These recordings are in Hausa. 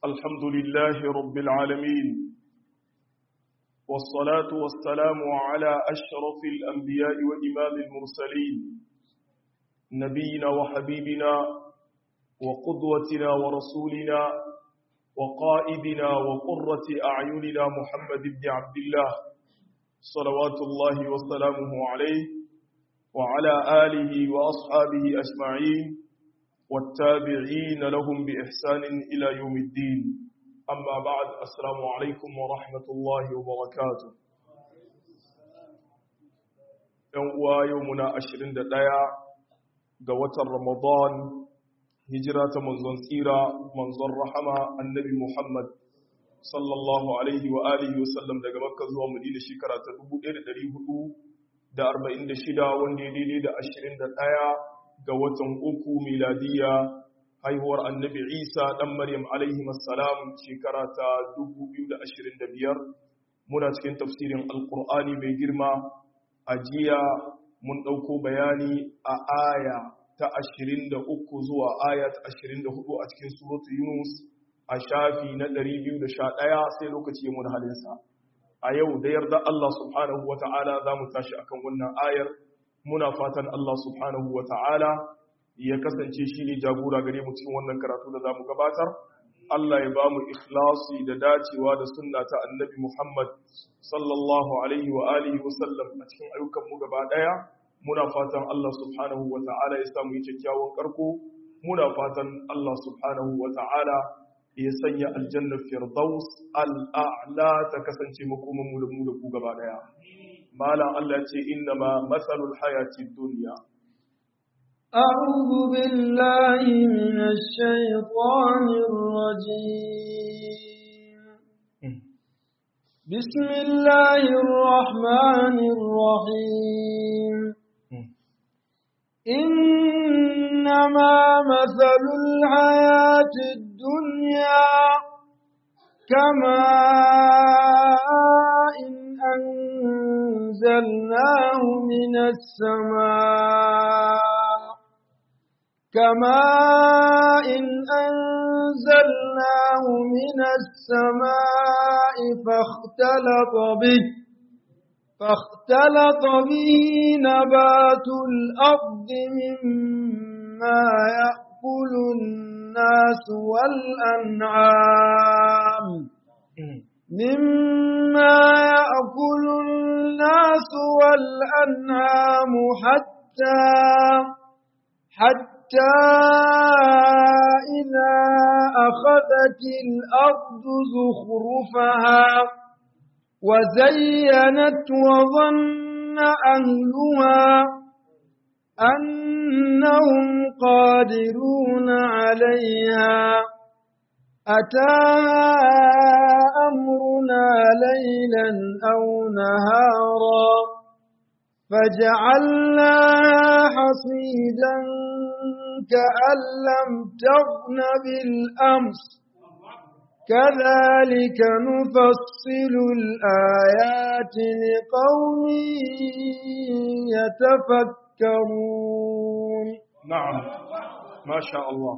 الحمد لله رب العالمين والصلاة والسلام على أشرف الأنبياء وإمام المرسلين نبينا وحبيبنا وقدوتنا ورسولنا وقائدنا وقرة أعيننا محمد بن عبد الله صلوات الله وسلامه عليه وعلى آله وأصحابه أجمعين والتابعين لهم بإحسان إلى يوم الدين أما بعد السلام عليكم ورحمة الله وبركاته يومنا 21 قوة رمضان هجرة منزل سيرة منزل رحمة النبي محمد صلى الله عليه وآله وسلم daga Makka zuwa Madina shekara ta 1446 wanda ya daidai da 21 ga watan uku miladiya haihuwar annabi Isa dan Maryam alaihi assalam shekara ta 2025 muna cikin tafsirin alqur'ani mai girma a jiya mun dauko bayani a aya ta 23 zuwa aya ta 24 a cikin suratul Yunus a shafi na 211 sai lokaci mun halinsa a yau da yarda Allah subhanahu wataala zamu tashi akan wannan ayar muna fatan Allah subhanahu wa ta'ala ya kasance shi ne jagora gare mu cikin wannan karatu da za mu gabatar. Allah ya ba mu ikhlasi da dacewa da sunna ta annabi Muhammad sallallahu alaihi wa alihi wa sallam a cikin ayyukanmu gaba ɗaya. Muna fatan Allah subhanahu wa ta'ala ya samu yi kyakkyawan karko. Muna fatan Allah subhanahu wa ta'ala ya sanya aljannar firdaus al'a'la ta kasance makoman mu da ku gaba ɗaya. مالا التي إنما مثل الحياة الدنيا أعوذ بالله من الشيطان الرجيم بسم الله الرحمن الرحيم إنما مثل الحياة الدنيا كماء أنزلناه من السماء فاختلط به نبات الأرض مما يأكل الناس والأنعام حتى إذا أخذت الأرض زخرفها وزينت وظن أهلها أنهم قادرون عليها أتاها أمرنا ليلا أو نهارا فجعلناها حصيدا كأن لم تغن بالأمس كذلك نفصل الآيات لقوم يتفكرون. نعم ما شاء الله.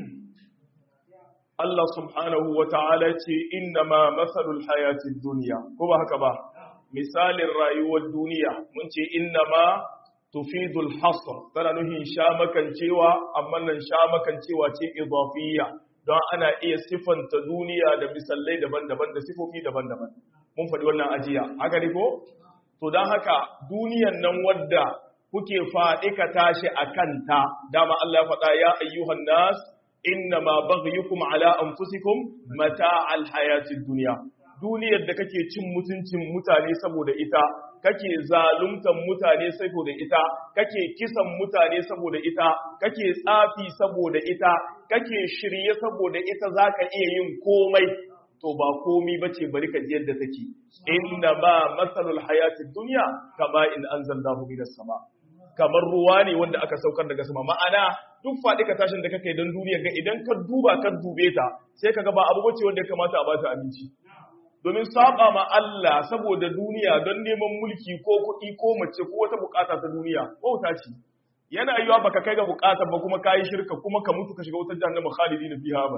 Allah subhanahu wa ta'ala ce innama matsalul hayatid duniya ko ba haka ba misalin rayuwar duniya mun ce innama tufidul hasr tana nuhin shamakancewa amma nan shamakancewa ce idafiyya don ana iya sifanta duniya da misalai daban-daban da sifofi daban-daban mun faɗi wannan ajiya haka ne ko to don haka duniyan nan wadda kuke faɗi ka tashi akan ta dama Allah ya faɗa ya ayyuhan nas innama baghyukum ala anfusikum mata'al hayatid dunya duniyar da kake cin mutuncin mutane saboda ita kake zaluntan mutane saboda ita kake kisan mutane saboda ita kake tsafi saboda ita kake shirye saboda ita zaka iya yin komai to ba komai bace bari ka ji yadda take innama masalul hayatid dunya kama in anzalnahu minas sama kamar ruwa ne wanda aka saukar daga sama ma'ana duk faɗi ka tashin da kake don duniya ga idan ka duba ka dube ta sai ka ga ba abu bace wanda ya kamata a ba ta aminci domin saba ma Allah saboda duniya don neman mulki ko kuɗi ko mace ko wata bukata ta duniya wauta ce yana yiwa baka kai ga bukatar ba kuma kai shirka kuma ka mutu ka shiga wutar jahannama khalidina fiha ba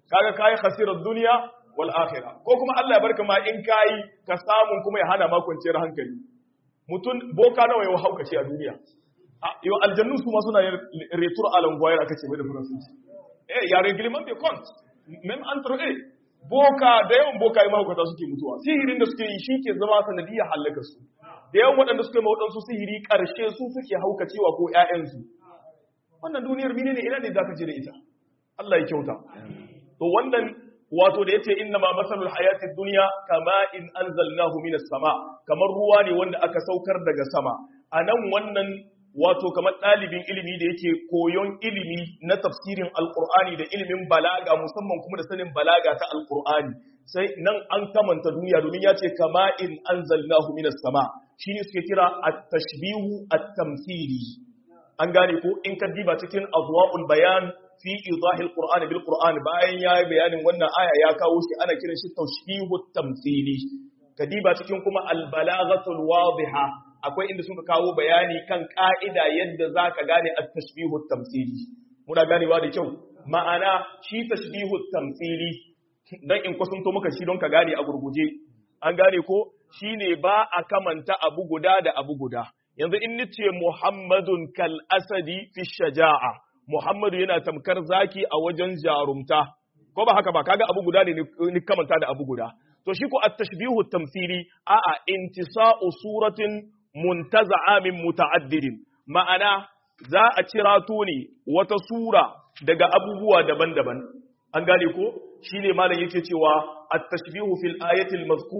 kaga kai khasirar duniya wal akhirah ko kuma Allah ya barka ma in kai ka samu kuma ya hana ma kwanciyar hankali mutun boka nawa yau haukace a duniya yau aljannu su ma suna retour à l'envoyer aka ce mai da faransanci ya règlement de compte même entre eux boka da yawan boka yi mahaukata suke mutuwa sihirin da suke yi shi ke zama sanadiyar halaka su da yawan waɗanda suke waɗansu sihiri ƙarshe su suke haukacewa ko ƴaƴansu wannan duniyar mine ne ina ne za ka je da ita Allah ya kyauta to wannan wato da yace inna ma masalul hayatid dunya kama in anzalnahu minas sama kamar ruwa ne wanda aka saukar daga sama anan wannan wato kamar ɗalibin ilimi da yake koyon ilimi na tafsirin alkur'ani da ilimin balaga musamman kuma da sanin balaga ta alkur'ani sai nan an kamanta duniya domin ya ce kama in anzalnahu minas sama shine suke kira at-tashbihu at-tamthili an gane ko in ka diba cikin adwa'ul bayan fi idahil qur'ani bil qur'ani bayan ya yi bayanin wannan aya ya kawo shi ana kiran shi tashbihu at-tamthili ka diba cikin kuma al-balaghatul wadiha akwai inda suka kawo bayani kan ka'ida yadda za ka gane a tashbihu tamthili muna ganewa da kyau ma'ana shi tashbihu tamthili dan in kusanto maka shi don ka gane a gurguje an gane ko shine ba a kamanta abu guda da abu guda yanzu in nace Muhammadun kal asadi fi shaja'a Muhammadu yana tamkar zaki a wajen jarumta ko ba haka ba kaga abu guda ne ni kamanta da abu guda to shi ko at-tashbihu tamthili a'a intisa'u suratin muntaza'a min muta'addidin ma'ana za a cirato ne wata sura daga abubuwa daban-daban an gane ko shine malam yake cewa at-tashbihu fil ayati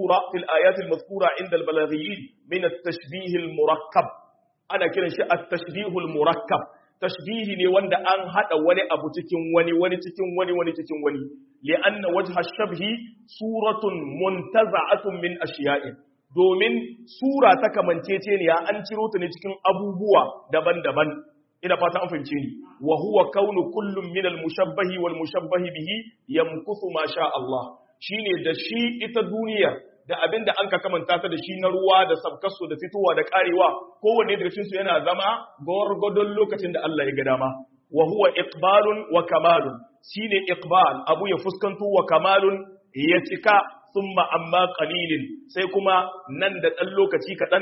al-mazkura inda al-balaghiyin min at-tashbih al-murakkab ana kiran shi at-tashbih al-murakkab tashbihi ne wanda an hada wani abu cikin wani cikin wani cikin wani li'anna wajha ash-shabhi suratun muntaza'atun min ashiya'in domin sura ta kamanceceniya an ciro ta ne cikin abubuwa daban-daban ina fata an fahimce ni wa huwa kaunu kullum min al-mushabbahi wal mushabbahi bihi yamkuthu ma sha Allah shine da shi ita duniya da abinda an ka kamanta ta da shi na ruwa da sabkasu da fitowa da karewa kowanne da cikin su yana zama gorgodon lokacin da Allah ya ga dama wa huwa iqbalun wa kamalun shine iqbal abu ya fuskanto wa kamalun ya cika ثم amma qalilin sai kuma nan da dan lokaci kadan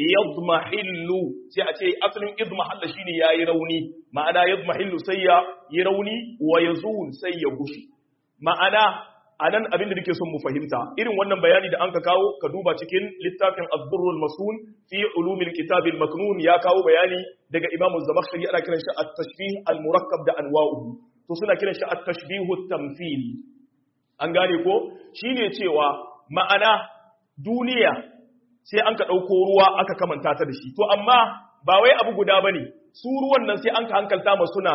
yadmahillu sai a ce asalin idmahalla shine yayi rauni ma'ana yadmahillu sai ya yi rauni wa yazul sai ya gushi ma'ana anan abin da nake son mu fahimta irin wannan bayani da anka kawo ka duba cikin littafin az-durrul masun fi ulumil kitab al-maknun ya kawo bayani daga Imam az-Zamakhshari ana kiran shi at-tashbih al-murakkab da anwa'uhu to suna kiran shi at-tashbih at-tamthili an gane ko shi ne cewa ma'ana duniya sai an ka ɗauko ruwa aka kamanta ta da shi to amma ba wai abu guda ba ne su ruwan nan sai an ka hankalta ma suna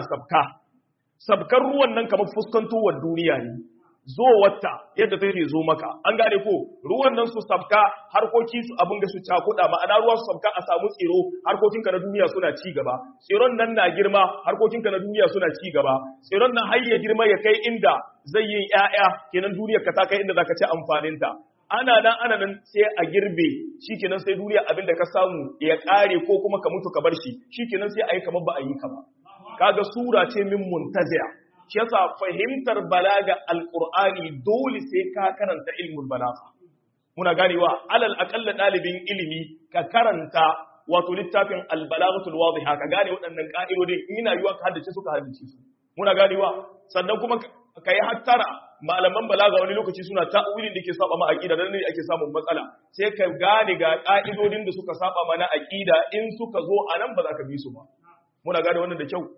sabkar ruwan nan kamar fuskantowar duniya ne zo wata yadda take zo maka an gane ko ruwan nan su sabka harkoki su abin da su cakuda ma'ana ruwa su sabka a samu tsiro harkokinka na duniya suna ci gaba tsiron nan na girma harkokinka na duniya suna ci gaba tsiron nan har ya girma ya kai inda zai yi ƴaƴa kenan duniyar ka ta kai inda zaka ci amfanin ta ana nan sai a girbe shikenan sai duniya abin da ka samu ya kare ko kuma ka mutu ka bar shi shikenan sai ayi kamar ba a yi ka ba kaga sura ce min muntazi'a shi yasa fahimtar balaga alqur'ani dole sai ka karanta ilmul balagha muna ganewa alal aqalla dalibin ilimi ka karanta wato littafin albalaghatul wadiha ka gane waɗannan ka'idodi ina yiwa ka haddace su muna ganewa sannan kuma kai hattara malaman balaga wani lokaci suna ta'wilin da ke saba ma aqida dan ne ake samun matsala sai ka gane ga ka'idodin da suka saba mana aqida in suka zo anan ba za ka bi su ba muna gane wannan da kyau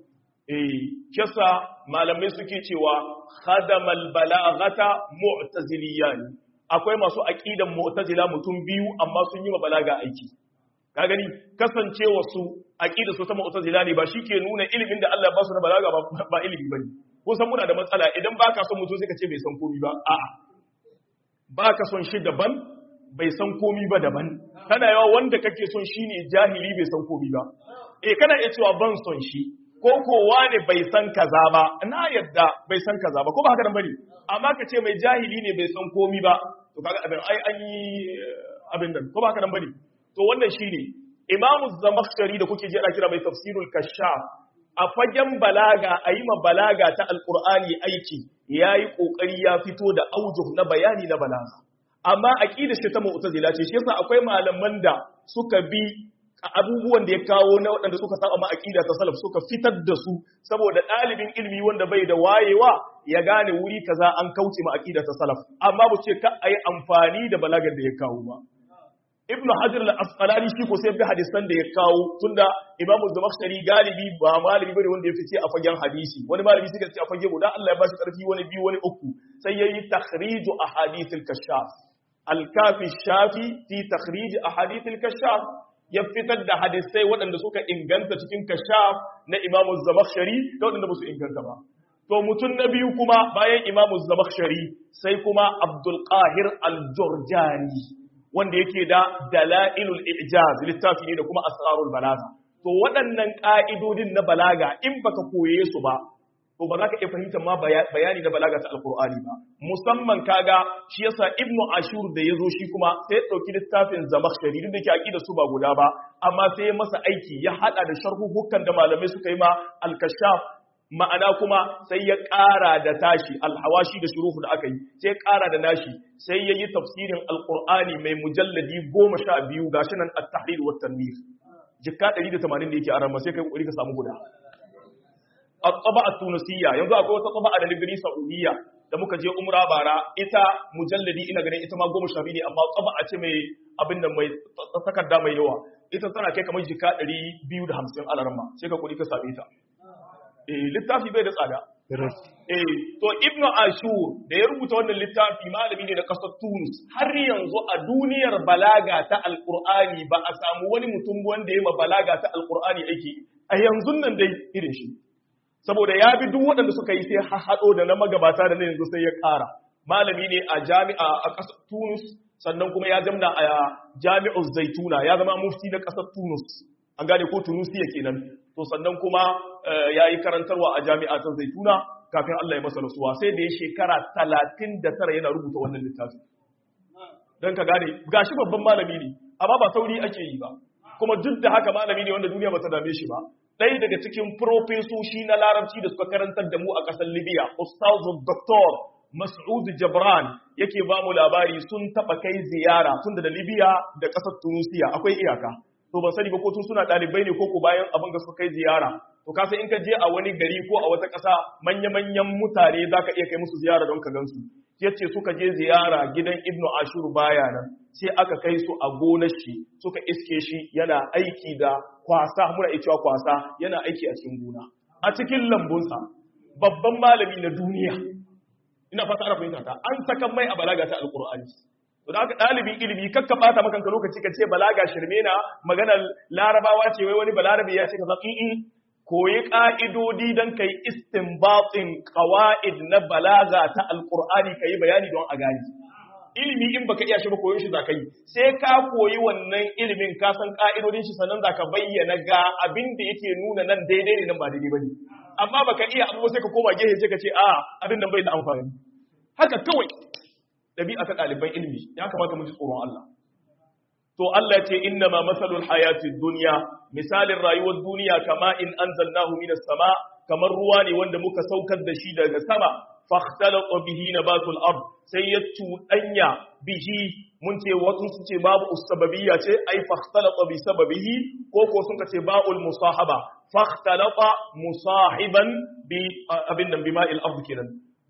kisa malamai suke cewa khadamal balaghata mu'taziliyan akwai masu aqidan mu'tazila mutum biyu amma sun yi ma balaga aiki ka gani kasancewa su aqida su ta mu'tazila ne ba shike nuna ilimin da Allah ya ba su na balaga ba ilimi bane ko san muna da matsala idan baka son mutum sai ka ce bai san komai ba a'a baka son shi daban bai san komai ba daban kana yawa wanda kake son shine jahili bai san komai ba kana iya cewa ban son shi ko kowa ne bai san kaza ba na yadda bai san kaza ba ko ba haka nan bane amma ka ce mai jahili ne bai san komi ba to kaga abin ai an yi abin nan ko ba haka nan bane to wannan shine Imam Zamakhshari da kuke ji ana kira mai tafsirul kashaf a fagen balaga ayi ma balaga ta alqur'ani aiki yayi kokari ya fito da aujuh na bayani na balaga amma aqidar shi ta mu'tazila ce shi yasa akwai malaman da suka bi abubuwan da ya kawo na waɗanda suka saba ma aqida ta salaf suka fitar da su saboda ɗalibin ilimi wanda bai da wayewa ya gane wuri kaza an kauce ma aqida ta salaf amma bu ce ka ayi amfani da balagar da ya kawo ba ibn hajar al-asqalani shi ko sai bi hadisan da ya kawo tunda imamu zamakhshari galibi ba malami bane wanda ya fice a fagen hadisi wani malami suka ce a fage guda Allah ya bashi karfi wani biyu wani uku sai yayi takhrij ahadith al-kashaf al-kafi shafi fi takhrij ahadith al-kashaf ya fitar da hadisai waɗanda suka inganta cikin kashaf na imamu zamakhshari da waɗanda ba su inganta ba to mutum na biyu kuma bayan imamu zamakhshari sai kuma abdul qahir al-jurjani wanda yake da dalailul ijaz littafi ne da kuma asrarul balaga to waɗannan ƙa'idodin na balaga in baka koye su ba to ba za ka iya fahimtar ma bayani na balaga ta alqur'ani ba musamman kaga shi yasa ibnu ashur da yazo shi kuma sai ya dauki littafin zamakhshari duk da ke aqida su ba guda ba amma sai ya masa aiki ya hada da sharhuhukan da malamai suka yi ma al-kashaf ma'ana kuma sai ya ƙara da tashi alhawashi da shuruhu da aka yi sai ya ƙara da nashi sai ya yi tafsirin alƙur'ani mai mujalladi 12 gashi nan at-tahrir wa tanwir jikka 180 da yake a ramma sai kai kokari ka samu guda at-taba'a tunusiyya yanzu akwai wata taba'a da libri saudiya da muka je umra bara ita mujalladi ina ganin ita ma 12 ne amma taba'a ce mai abin da mai takarda mai yawa ita tana kai kamar jikka 250 a ramma sai ka kokari ka same ta littafi bai da tsada. To Ibn Ashur da ya rubuta wannan littafi malami ne na ƙasar Tunis har yanzu a duniyar balaga ta Alƙur'ani ba a samu wani mutum wanda ya ma balaga ta Alƙur'ani aiki a yanzu nan dai irin shi. Saboda ya bi duk waɗanda suka yi sai haɗo da na magabata da na yanzu sai ya ƙara. Malami ne a jami'a a ƙasar Tunis sannan kuma ya zamna a jami'ar Zaituna ya zama mufti na ƙasar Tunis. An gane ko Tunusiya kenan. To sannan kuma ya yi karantarwa a jami'a ta Zaituna kafin Allah ya masa rasuwa sai da ya shekara 39 yana rubuta wannan littafi. Don ka gane gashi babban malami ne amma ba sauri ake yi ba kuma duk da haka malami ne wanda duniya ba ta dame shi ba. Ɗaya daga cikin profesoshi na larabci da suka karantar da mu a ƙasar Libya, Ustaz Dr. Mas'ud Jabran yake ba mu labari sun taɓa kai ziyara tun da Libya da ƙasar Tunisia akwai iyaka. To ban sani ba ko tun suna ɗalibai ne ko bayan abin da suka kai ziyara. To ka san in ka je a wani gari ko a wata ƙasa manya-manyan mutane za ka iya kai musu ziyara don ka gansu. Yace suka je ziyara gidan Ibn Ashur baya nan sai aka kai su a gonar shi suka iske shi yana aiki da kwasa muna iya cewa kwasa yana aiki a cikin gona a cikin lambunsa babban malami na duniya ina fata ana fahimta ta an saka mai a balaga ta alqur'ani to da haka dalibin ilimi kakka bata maka lokaci ka ce balaga shirme na maganar larabawa ce wai wani balarabi ya ce kaza koyi ka'idodi dan kai istinbatin qawaid na balaga ta alqur'ani kai bayani don a gani ilimi in baka iya shi ba koyon shi zaka yi sai ka koyi wannan ilimin ka san ka'idodin shi sannan zaka bayyana ga abin da yake nuna nan daidai ne nan ba daidai bane amma baka iya abu sai ka koma gehe sai ka ce a abin nan bai da amfani haka kawai dabi'a ta ɗaliban ilimi ya kamata mu ji tsoron Allah to Allah ce inna ma masalul hayatid dunya misalin rayuwar duniya kama in anzalnahu minas sama kamar ruwa ne wanda muka saukar da shi daga sama fakhtalata bihi nabatul ard sai ya tudanya bihi mun ce wasu su ce babu usbabiyya ce ai fakhtalata bi sababihi ko sun ce ba'ul musahaba fakhtalata musahiban bi abin nan bima'il ard kenan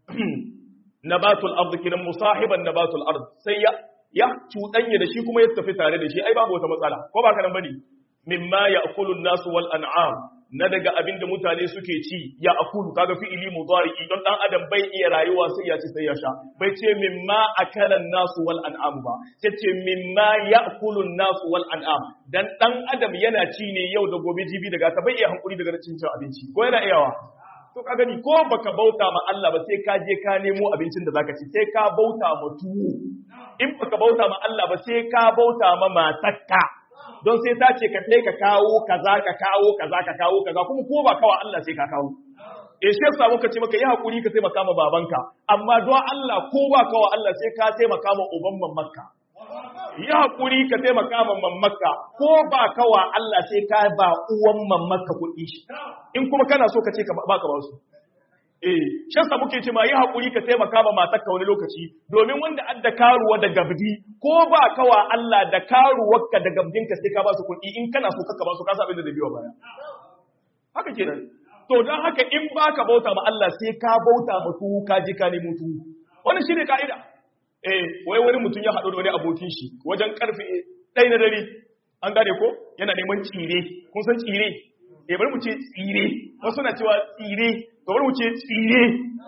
nabatul ard kenan musahiban nabatul ard sai ya tudanya da shi kuma ya tafi tare da shi ai babu wata matsala ko ba kana bane mimma ya'kulun nasu wal an'am na daga abin da mutane suke ci ya akulu kaga fi'ili mudari'i don dan adam bai iya rayuwa sai ya ci sai ya sha bai ce mimma akalan nasu wal an'am ba sai ce mimma ya'kulun nasu wal an'am dan adam yana ci ne yau da gobe jibi daga ta bai iya hankuri daga cin abinci ko yana iyawa to ka gani ko baka bauta ma Allah ba sai ka je ka nemo abincin da zaka ci sai ka bauta ma tuwo in baka bauta ma Allah ba sai ka bauta ma matakka don sai ta ce ka sai ka kawo kaza ka kawo kaza ka kawo kaza kuma ko ba kawa Allah sai ka kawo shi yasa muka ce maka yi hakuri ka taimaka ma babanka amma don Allah ko ba kawa Allah sai ka taimaka ma uban mamakka yi hakuri ka taimaka ma mamakka ko ba kawa Allah sai ka ba uwan mamakka kuɗi in kuma kana so ka ce ka ba ka ba su shi yasa muke ce ma yi hakuri ka taimaka ma matarka wani lokaci domin wanda adda karuwa da gabdi ko ba kawa Allah da karuwarka da gabdinka sai ka ba su kuɗi in kana so ka ba su ka sa abin da biyo baya haka kenan to dan haka in baka bauta ma Allah sai ka bauta ma su ka ji ka nemi mutu wannan shine kaida wai wani mutum ya haɗu da wani abokin shi wajen karfe 1 na dare an gane ko yana neman tsire kun san tsire bari mu ce tsire wasu na cewa tsire to bari mu ce tsire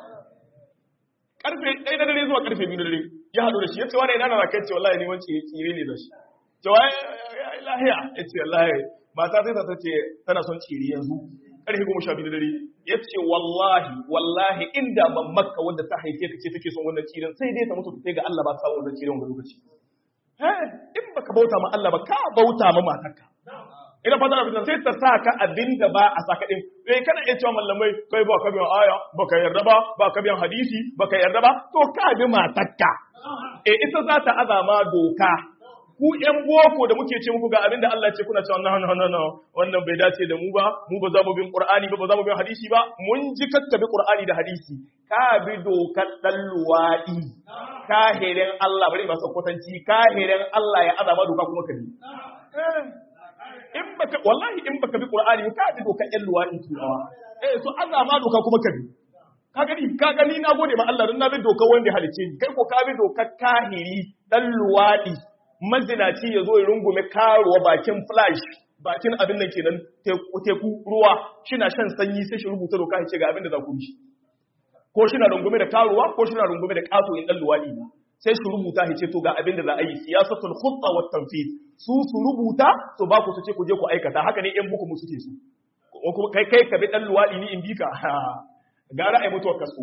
karfe 1 na dare zuwa karfe 2 na dare ya haɗu da shi ya ce wani ina na rakai ce wallahi neman tsire ne da shi cewa lahiya ya ce wallahi mata sai ta ce tana son tsire yanzu karfe 12 na dare ya ce wallahi inda mamaka wanda ta haife ka ce take son wannan tsiren sai dai ta mutu ta ga Allah ba ta wannan tsiren wannan lokaci in baka bauta ma Allah ba ka bauta ma matarka ina fata na sai ta sa ka abinda ba a saka din kana iya cewa mallamai kai ba ka biyan aya baka yarda ba ka biyan hadisi baka yarda ba to ka bi matarka ita za ta azama doka ku ƴan boko da muke ce muku ga abinda Allah ce kuna cewa no wannan bai dace da mu ba za mu bin Qur'ani ba za mu bin hadisi ba mun ji kakkabi Qur'ani da hadisi ka bi dokar dan luwadi kahirin Allah bari ba sakwatanci kahirin Allah ya azama doka kuma ka bi in baka bi Qur'ani ka bi dokar ƴan luwadi turawa so azama doka kuma ka bi ka gani na gode ma Allah dan na bi dokar wanda ya halice ni kai ko ka bi dokar kahiri dan luwadi mazinaci ya zo ya rungume karuwa bakin flash bakin abin da kenan teku ruwa shina shan sanyi sai shi rubuta doka ya ce ga abin da za ku yi ko shina rungume da karuwa ko shina rungume da kato in dan luwadi ba sai shi rubuta ya ce to ga abin da za a yi siyasatul khutta wat tanfid su rubuta to ba ku su ce ku je ku aikata haka ne yan buku mu suke su ko kai ka bi dan luwadi ni in bika gara ai mutuwa kaso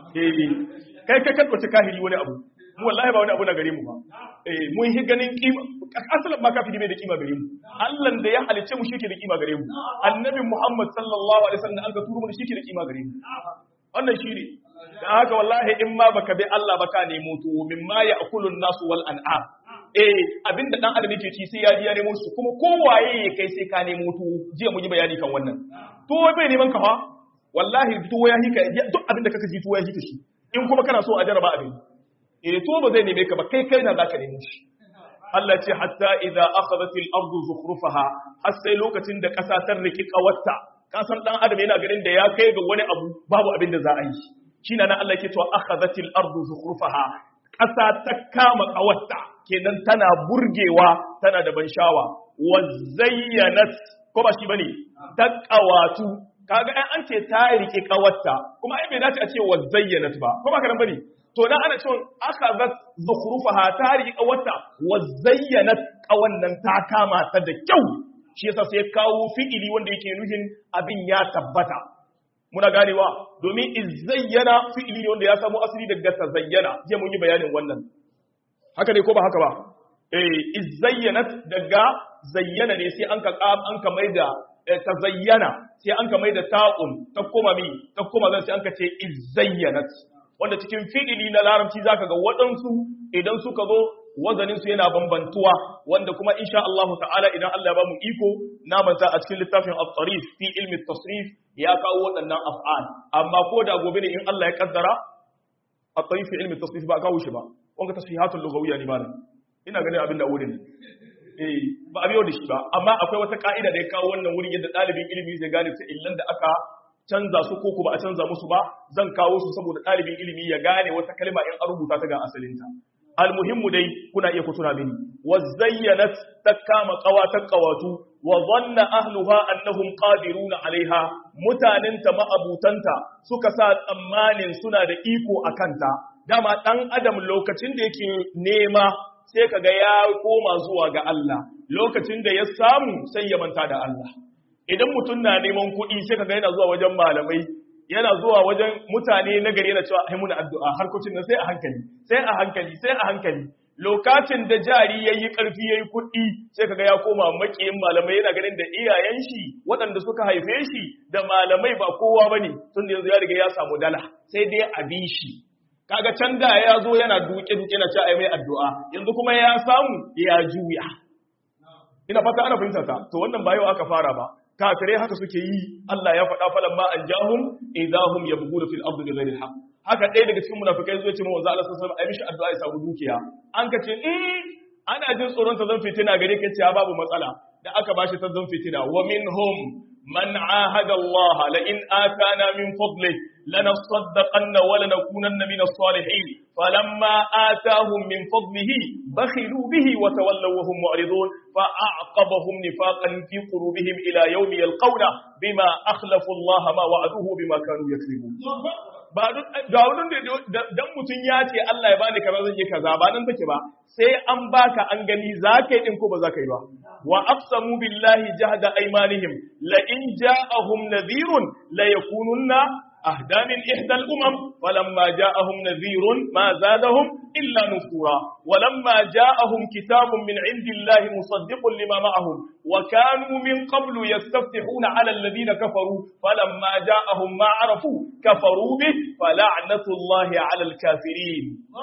kai ka kahiri wani abu mu wallahi ba wani abu na gare mu ba mun yi ganin kima asalin ma kafiri bai da kima gare mu Allah da ya halice mu shike da kima gare mu annabi Muhammad sallallahu alaihi wasallam an ka turo mu shike da kima gare mu wannan shine dan haka wallahi in ma baka bi Allah baka nemo to mimma ya'kulun nasu wal an'am abinda dan adam yake ci sai ya ji ya nemo su kuma kowaye ya kai sai ka nemo to jiya mun yi bayani kan wannan to bai neman ka fa wallahi to ya hika duk abinda kaka ji to ya hika shi in kuma kana so a jaraba abin to ba zai neme ka ba kai na zaka neme shi Allah ce hatta idza akhadhatil ardu zukhrufaha har sai lokacin da kasa ta riki kawatta ka san dan adam yana ganin da ya kai ga wani abu babu abin da za a yi shine nan Allah yake cewa akhadhatil ardu zukhrufaha kasa ta kama kawatta kenan tana burgewa tana da ban shawa wa zayyanat ko ba shi bane ta kawatu kaga an ce ta riki kawatta kuma ai bai dace a ce wa zayyanat ba ko ba ka nan bane to dan ana cewa akhadhat zukhrufaha tariqi qawata wa zayyanat qawannan ta kama ta da kyau shi yasa sai kawo fi'ili wanda yake nufin abin ya tabbata muna ganewa domin izayyana fi'ili ne wanda ya samu asali daga tazayyana je mun yi bayanin wannan haka ne ko ba haka ba izayyanat daga zayyana ne sai an ka maida tazayyana sai an ka maida ta'un ta koma zan sai an ka ce izayyanat wanda cikin fi'ili na larabci zaka ga waɗansu idan suka zo wazaninsu yana bambantuwa wanda kuma insha Allah ta'ala idan Allah ya ba mu iko na manta a cikin littafin at-tarif fi ilmi at-tasrif ya kawo waɗannan af'al amma ko da gobe ne in Allah ya kaddara at-tarif fi ilmi at-tasrif ba kawo shi ba wanda tasfihatul lughawiyya ne malam ina ganin abin da wurin ba abiyo da shi ba amma akwai wata ka'ida da ya kawo wannan wurin yadda ɗalibin ilimi zai gane ta illan da aka canza su ko ba a canza musu ba zan kawo su saboda ɗalibin ilimi ya gane wata kalma in an rubuta ta ga asalinta almuhimmu dai kuna iya kutuna mini wa zayyanat takama qawatan qawatu wa dhanna ahluha annahum qadiruna alaiha mutanenta ma'abutanta suka sa tsammanin suna da iko akanta dama dan adam lokacin da yake nema sai kaga ya koma zuwa ga Allah lokacin da ya samu sai ya manta da Allah idan mutum na neman kuɗi sai kaga yana zuwa wajen malamai yana zuwa wajen mutane na gari yana cewa ai muna addu'a harkocin nan sai a hankali lokacin da jari yayi karfi yayi kuɗi sai kaga ya koma makiyin malamai yana ganin da iyayen shi waɗanda suka haife shi da malamai ba kowa bane tunda yanzu ya riga ya samu dala sai dai a bi shi kaga can da ya zo yana duke na cewa ai mai addu'a yanzu kuma ya samu ya juya ina fata ana fahimta ta to wannan ba yau aka fara ba kafirai haka suke yi Allah ya faɗa falamma anjahum idahum yabghuna fil ardi bighayri alhaq haka ɗaya daga cikin munafikai zai ce manzo Allah sallallahu alaihi wasallam ai mishi addu'a ya samu dukiya an ka ce ana jin tsoron ta zan fitina gare ka ce babu matsala da aka bashi ta zan fitina wa minhum man ahada Allah la in atana min fadli lanasaddaqanna wa lanakunanna min as-salihin falamma atahum min fadlihi bakhilu bihi wa tawallaw wa hum mu'ridun fa'aqabahum nifaqan fi qulubihim ila yawmi yalqawna bima akhlafu Allah ma wa'aduhu bima kanu yakribun ba da wurin da dan mutun ya ce Allah ya bani kaza zan yi kaza ba nan take ba sai an baka an gani zaka yi din ko ba zaka yi ba wa aqsamu billahi jahda aymanihim la in ja'ahum nadhirun la yakununna ahda min ihda al-umam falamma ja'ahum nadhirun ma zadahum illa nufura walamma ja'ahum kitabun min indillahi musaddiqun lima ma'ahum wa kanu min qablu yastaftihuna 'ala alladhina kafaru falamma ja'ahum ma 'arafu kafaru bih fala'natullahi 'ala al-kafirin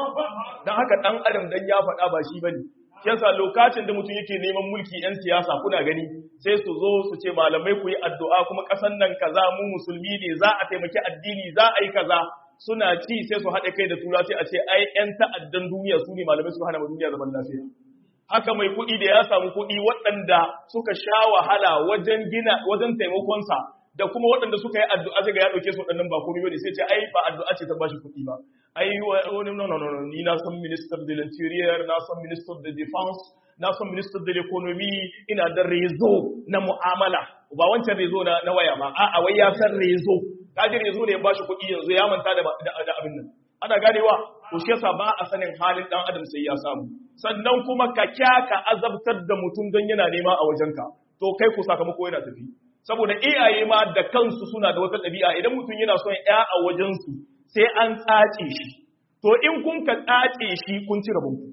dan haka dan adam dan ya faɗa ba shi bane yasa lokacin da mutum yake neman mulki yan siyasa kuna gani sai su zo su ce malamai ku yi addu'a kuma kasan nan kaza mu musulmi ne za a taimaki addini za a yi kaza suna ci sai su haɗe kai da tura sai a ce ai yan ta'addan duniya su ne malamai su hana duniya zaman lafiya haka mai kuɗi da ya samu kuɗi waɗanda suka sha wahala wajen taimakonsa da kuma waɗanda suka yi addu'a sai ga ya ɗauke su waɗannan ba komai bane sai ce ai ba addu'a ce ta bashi kuɗi ba ai wani no ni na san minister de l'interior na san minister de defense na san minister de l'économie ina da rezo na mu'amala ba wancan rezo na waya ba a'a wai ya san rezo kaji rezo ne ya bashi kuɗi yanzu ya manta da abin nan ana ganewa to shi yasa ba a sanin halin dan adam sai ya samu sannan kuma ka kyaka azabtar da mutum don yana nema a wajenka to kai ku sakamako yana tafi saboda iyaye ma da kansu suna da wata ɗabi'a idan mutum yana son ya a wajensu sai an tsace shi to in kun ka tsace shi kun ci rabonku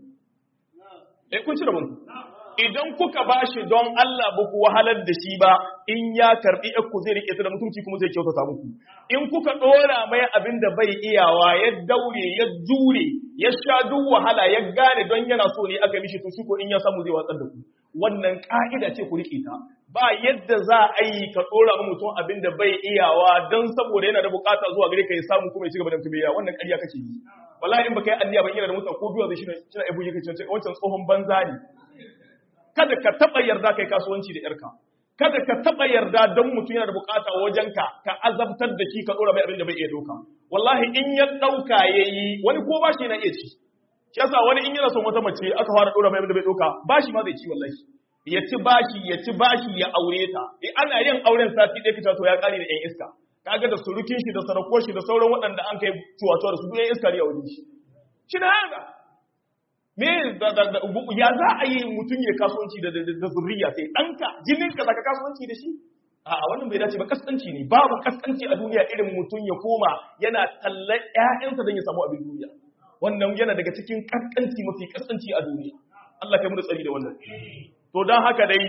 kun ci rabonku idan kuka bashi don Allah ba ku wahalar da shi ba in ya karbi ku zai rike ta da mutunci kuma zai kyautata muku in kuka dora mai abin da bai iyawa ya daure ya jure ya sha duk wahala ya gane don yana so ne aka mishi to shi ko in ya samu zai watsar da ku wannan ka'ida ce ku rike ta ba yadda za a yi ka dora ma mutum abin da bai iyawa don saboda yana da bukata zuwa gare ka ya samu kuma ya ci gaba da mutum iyawa wannan ƙarya kake yi wallahi in baka yi addiya ba yana da mutum ko biyu zai shi ne abu yake cewa wancan tsohon banza ne kada ka taɓa yarda kai kasuwanci da ‘yarka, kada ka taɓa yarda don mutum yana da bukata wajenka ka azabtar da shi ka ɗora mai abin da bai iya ɗauka. Wallahi in ya ɗauka ya yi wani ko ba shi na iya ci. Shi yasa wani in yana son wata mace aka fara ɗora mai abin da bai ɗauka ba shi ma zai ci wallahi. Ya ci bashi ya aure ta. Ana yin auren sati ɗaya kita to ya ƙare da ‘yan iska. Kaga da surukin shi da sarakon shi da sauran waɗanda an kai ciwato da su duk ‘yan iska ne a wajen shi. Shi na haka. Me ya za a yi mutum ya kasuwanci da zurriya sai ɗanka jininka za ka kasuwanci da shi a wannan bai dace ba kaskanci ne babu kaskanci a duniya irin mutum ya koma yana tallar ƴaƴansa don ya samu abin duniya wannan yana daga cikin kaskanci mafi kaskanci a duniya Allah kai mu da tsari da wannan to dan haka dai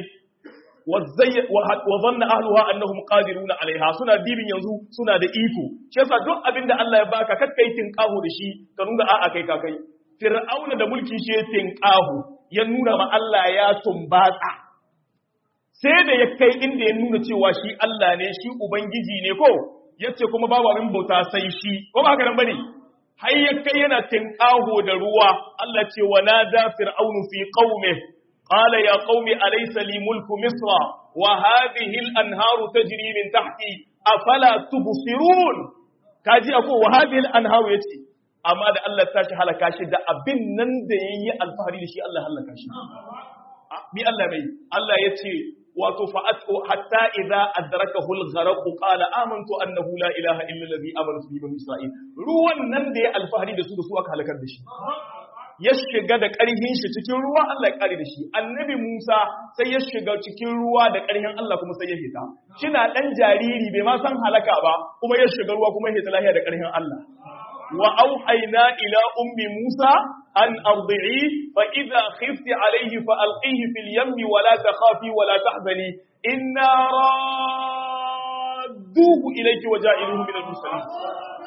wa zanna ahluha annahum qadiruna alaiha suna dibin yanzu suna da iko shi yasa duk abin da Allah ya baka kakkai tinkaho da shi ka nuna a'a kai ka kai Fir'auna da mulkin shi ya tinƙahu ya nuna ma Allah ya tumbatsa sai da ya kai inda ya nuna cewa shi Allah ne shi ubangiji ne ko yace kuma babu abin bauta sai shi ko ba haka nan bane har ya kai yana tinƙahu da ruwa Allah ce wa nada fir'aunu fi qaumi qala ya qaumi alaysa li mulku misra wa hadhihi al-anharu tajri min tahti afala tubsirun kaji ako wa hadhihi al-anharu yace amma da Allah ta shi halaka shi da abin nan da ya yi alfahari da shi Allah halaka shi. Bi Allah mai, Allah ya ce, wato fa'at hatta idza adrakahu al-gharq qala amantu annahu la ilaha illa allazi amantu bihi bani isra'il. Ruwan nan da ya alfahari da su aka halakar da shi. Ya shiga da ƙarhin shi cikin ruwa Allah ya kare da shi. Annabi Musa sai ya shiga cikin ruwa da ƙarhin Allah kuma sai ya fita. Shina dan jariri bai ma san halaka ba kuma ya shiga ruwa kuma ya fita lafiya da ƙarhin Allah. وأوحينا إلى أم موسى أن أرضعيه فإذا خفت عليه فألقيه في اليم ولا تخافي ولا تحزني إنا رادوه إليك وجائلوه من المرسلين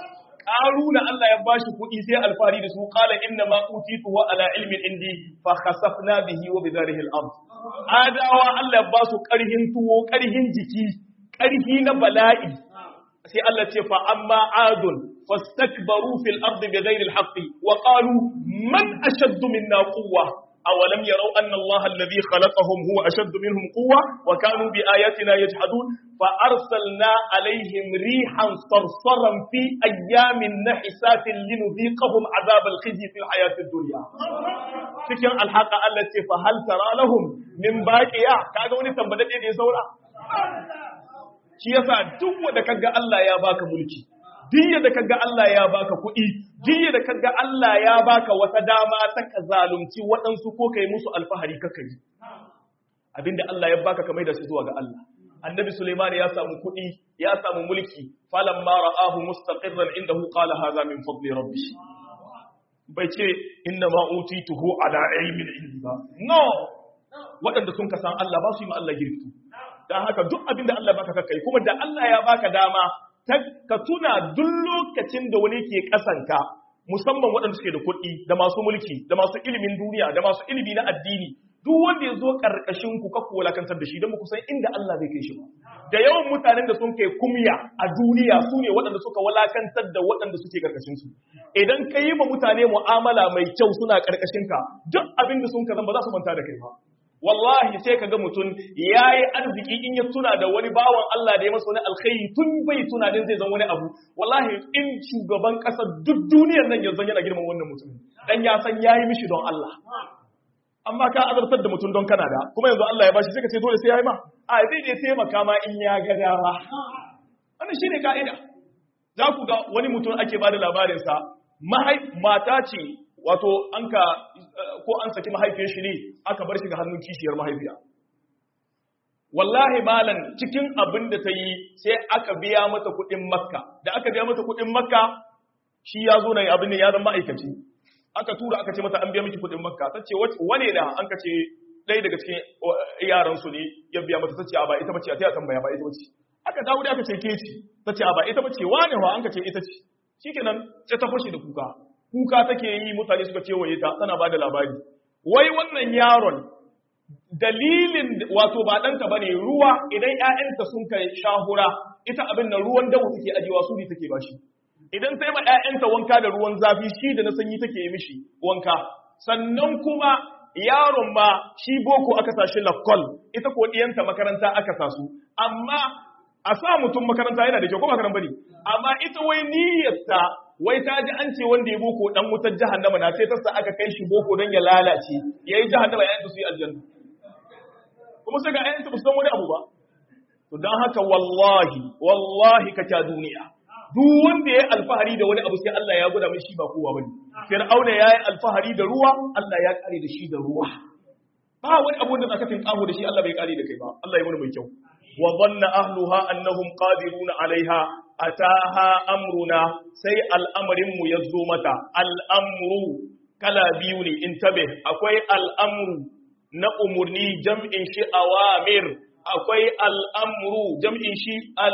qaruna Allah ya bashi kuɗi sai alfari da su qala inna ma utitu wa ala ilmin indi fa khasafna bihi wa bidarihi al-ard adawa Allah ya ba su ƙarhin tuwo ƙarhin jiki ƙarhi na bala'i sai Allah ce fa amma adun fastakbaru fil ardi bighayri al-haqqi wa qalu man ashaddu minna quwwa awalam yaraw anna Allah alladhi khalaqahum huwa ashaddu minhum quwwa wa kanu bi ayatina yajhadun fa arsalna alayhim rihan sarsaran fi ayyamin nahisatin linudhiqahum adhab al-khizy fil hayati ad-dunya cikin alhaqa Allah ce fa hal tara lahum min baqiya kaga wani tambadade da ya saura shi yasa duk wanda kaga Allah ya baka mulki duk yadda kaga Allah ya baka kuɗi duk yadda kaga Allah ya baka wata dama ta ka zalunci waɗansu ko kai musu alfahari kaka yi abinda Allah ya baka kamar da su zuwa ga Allah annabi Sulaiman ya samu kuɗi ya samu mulki falamma ra'ahu mustaqirran indahu qala hadha min fadli rabbi bai ce inna ma utituhu ala ilmin indi ba no waɗanda sun ka san Allah ba su yi ma Allah girki dan haka duk abinda Allah baka kai kuma da Allah ya baka dama ka tuna duk lokacin da wani ke kasanka musamman waɗanda suke da kuɗi da masu mulki da masu ilimin duniya da masu ilimi na addini duk wanda ya zo ƙarƙashin ku ka walakantar da shi don ku san inda Allah zai kai shi ba da yawan mutanen da sun kai kumya a duniya su ne waɗanda suka walakantar da waɗanda suke ƙarƙashin su idan ka yi ma mutane mu'amala mai kyau suna ƙarƙashin ka duk abin da sun ka zan ba za su manta da kai ba wallahi sai ka ga mutum ya yi arziki in ya tuna da wani bawan Allah da ya masa wani alkhairi tun bai tunanin zai zama wani abu wallahi in shugaban ƙasar duk duniyar nan yanzu yana girman wannan mutum dan ya san yayi mishi don Allah amma ka azartar da mutum don kana da kuma yanzu Allah ya bashi sai ka ce dole sai yayi ma a zai je taimaka ma in ya ga dama wannan shine kaida za ku ga wani mutum ake bada labarin sa mata ce wato ko an saki mahaifiyar shi ne aka bar shi ga hannun kishiyar mahaifiya wallahi malan cikin abin da ta yi sai aka biya mata kuɗin makka da aka biya mata kuɗin makka shi ya zo na abin da ya zama ma'aikaci aka tura aka ce mata an biya miki kuɗin makka ta ce wane da an ka ce ɗaya daga cikin yaransu ne ya biya mata ta ce a ba ita bace a ta tambaya ba ita bace aka dawo da aka ce ke ce ta ce a ba ita bace wane wa an ka ce ita ce shikenan sai ta fashe da kuka take yi mutane suka kewaye ta tana ba da labari wai wannan yaron dalilin wato ba ɗanta ba ne ruwa idan ‘ya'yanta sun kai shahura ita abin da ruwan dawo take ajiyewa su ne take ba shi idan sai ma ‘ya'yanta wanka da ruwan zafi shi da na sanyi take yi mishi wanka sannan kuma yaron ma shi boko aka sa shi lakkol ita ko ɗiyanta makaranta aka sa su amma a sa mutum makaranta yana da kyau ko makaran bane amma ita wai niyyarta wai ta ji an ce wanda ya boko dan wutar jahannama na sai ta sa aka kai shi boko don ya lalace yayi jahannama yayin su yi aljanna kuma sai ga ayyukan su san wani abu ba to dan haka wallahi ka ta duniya duk wanda yayi alfahari da wani abu sai Allah ya gwada mai shi ba kowa bane fir'auna yayi alfahari da ruwa Allah ya kare da shi da ruwa ba wani abu da zaka tinkaho da shi Allah bai kare da kai ba Allah ya wani mai kyau wa dhanna ahluha annahum qadiruna alaiha ataha amruna sai al'amarin mu yazo mata al'amru kala biyu ne intabe akwai al'amru na umurni jam'in shi awamir akwai al'amru jam'in shi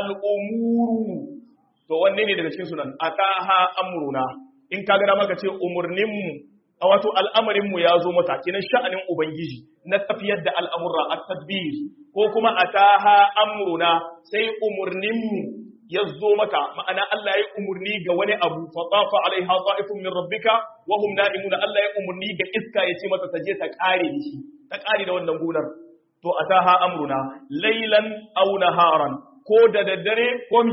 al'umuru to wanne ne daga cikin sunan ataha amruna in ka ga maka ce umurnin mu wato al'amarin mu yazo mata kinan sha'anin ubangiji na tafiyar da al'amurra at-tadbir ko kuma ataha amruna sai umurnin mu yazzo maka ma'ana Allah ya umurni ga wani abu fa tafa alaiha ta'ifun min rabbika wa hum na'imuna Allah ya umurni ga iska ya ce mata ta je ta kare shi ta kare da wannan gonar to ataha amruna laylan aw naharan ko da daddare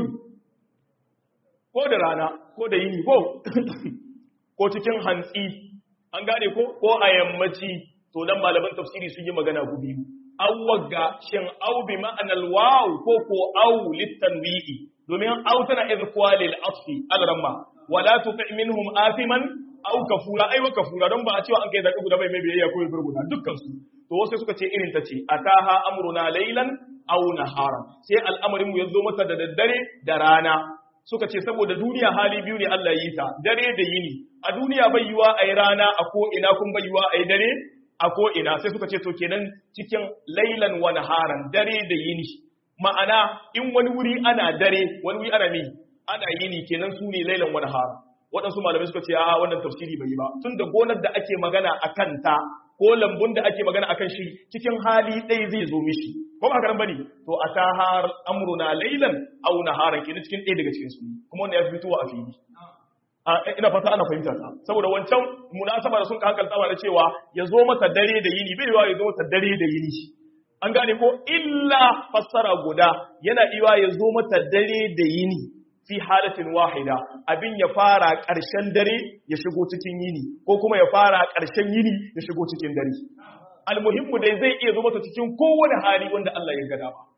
ko da rana ko da yini ko cikin hantsi an gane ko a yammaci to dan malaman tafsiri sun yi magana gubi awwaga shin aw bi ma'anal waw ko aw litanwi'i domin aw tana izqalil asfi al-ramma wala tuti minhum athiman aw kafura ai wa kafura don ba a cewa an kai zaka guda mai biyayya ko guda dukkan su to wasu suka ce irin ta ce ataha amruna laylan aw nahara sai al'amarin mu yazo mata da daddare da rana suka ce saboda duniya hali biyu ne Allah yi ta dare da yini a duniya bai yiwa ayi rana a ko ina kun bai yiwa ayi dare a ko ina sai suka ce to kenan cikin laylan wa naharan dare da yini ma'ana in wani wuri ana dare wani wuri ana ana yini kenan su ne lailan wani har waɗansu malamai suka ce a wannan tafsiri bai yi ba tun da gonar da ake magana a kanta ko lambun da ake magana akan shi cikin hali ɗaya zai zo mishi ko ba haka bane to atahar amruna laylan aw naharan kenan cikin ɗaya daga cikin su kuma wannan ya fitowa a fili ina fata ana fahimta ta saboda wancan munasaba da sun ka hankalta da cewa ya zo mata dare da yini bai yiwa ya zo mata dare da yini an gane ko illa fassara guda yana yiwa ya zo mata dare da yini fi halatin wahida abin ya fara ƙarshen dare ya shigo cikin yini ko kuma ya fara ƙarshen yini ya shigo cikin dare almuhimmu dai zai iya zo mata cikin kowane hali wanda Allah ya gada ba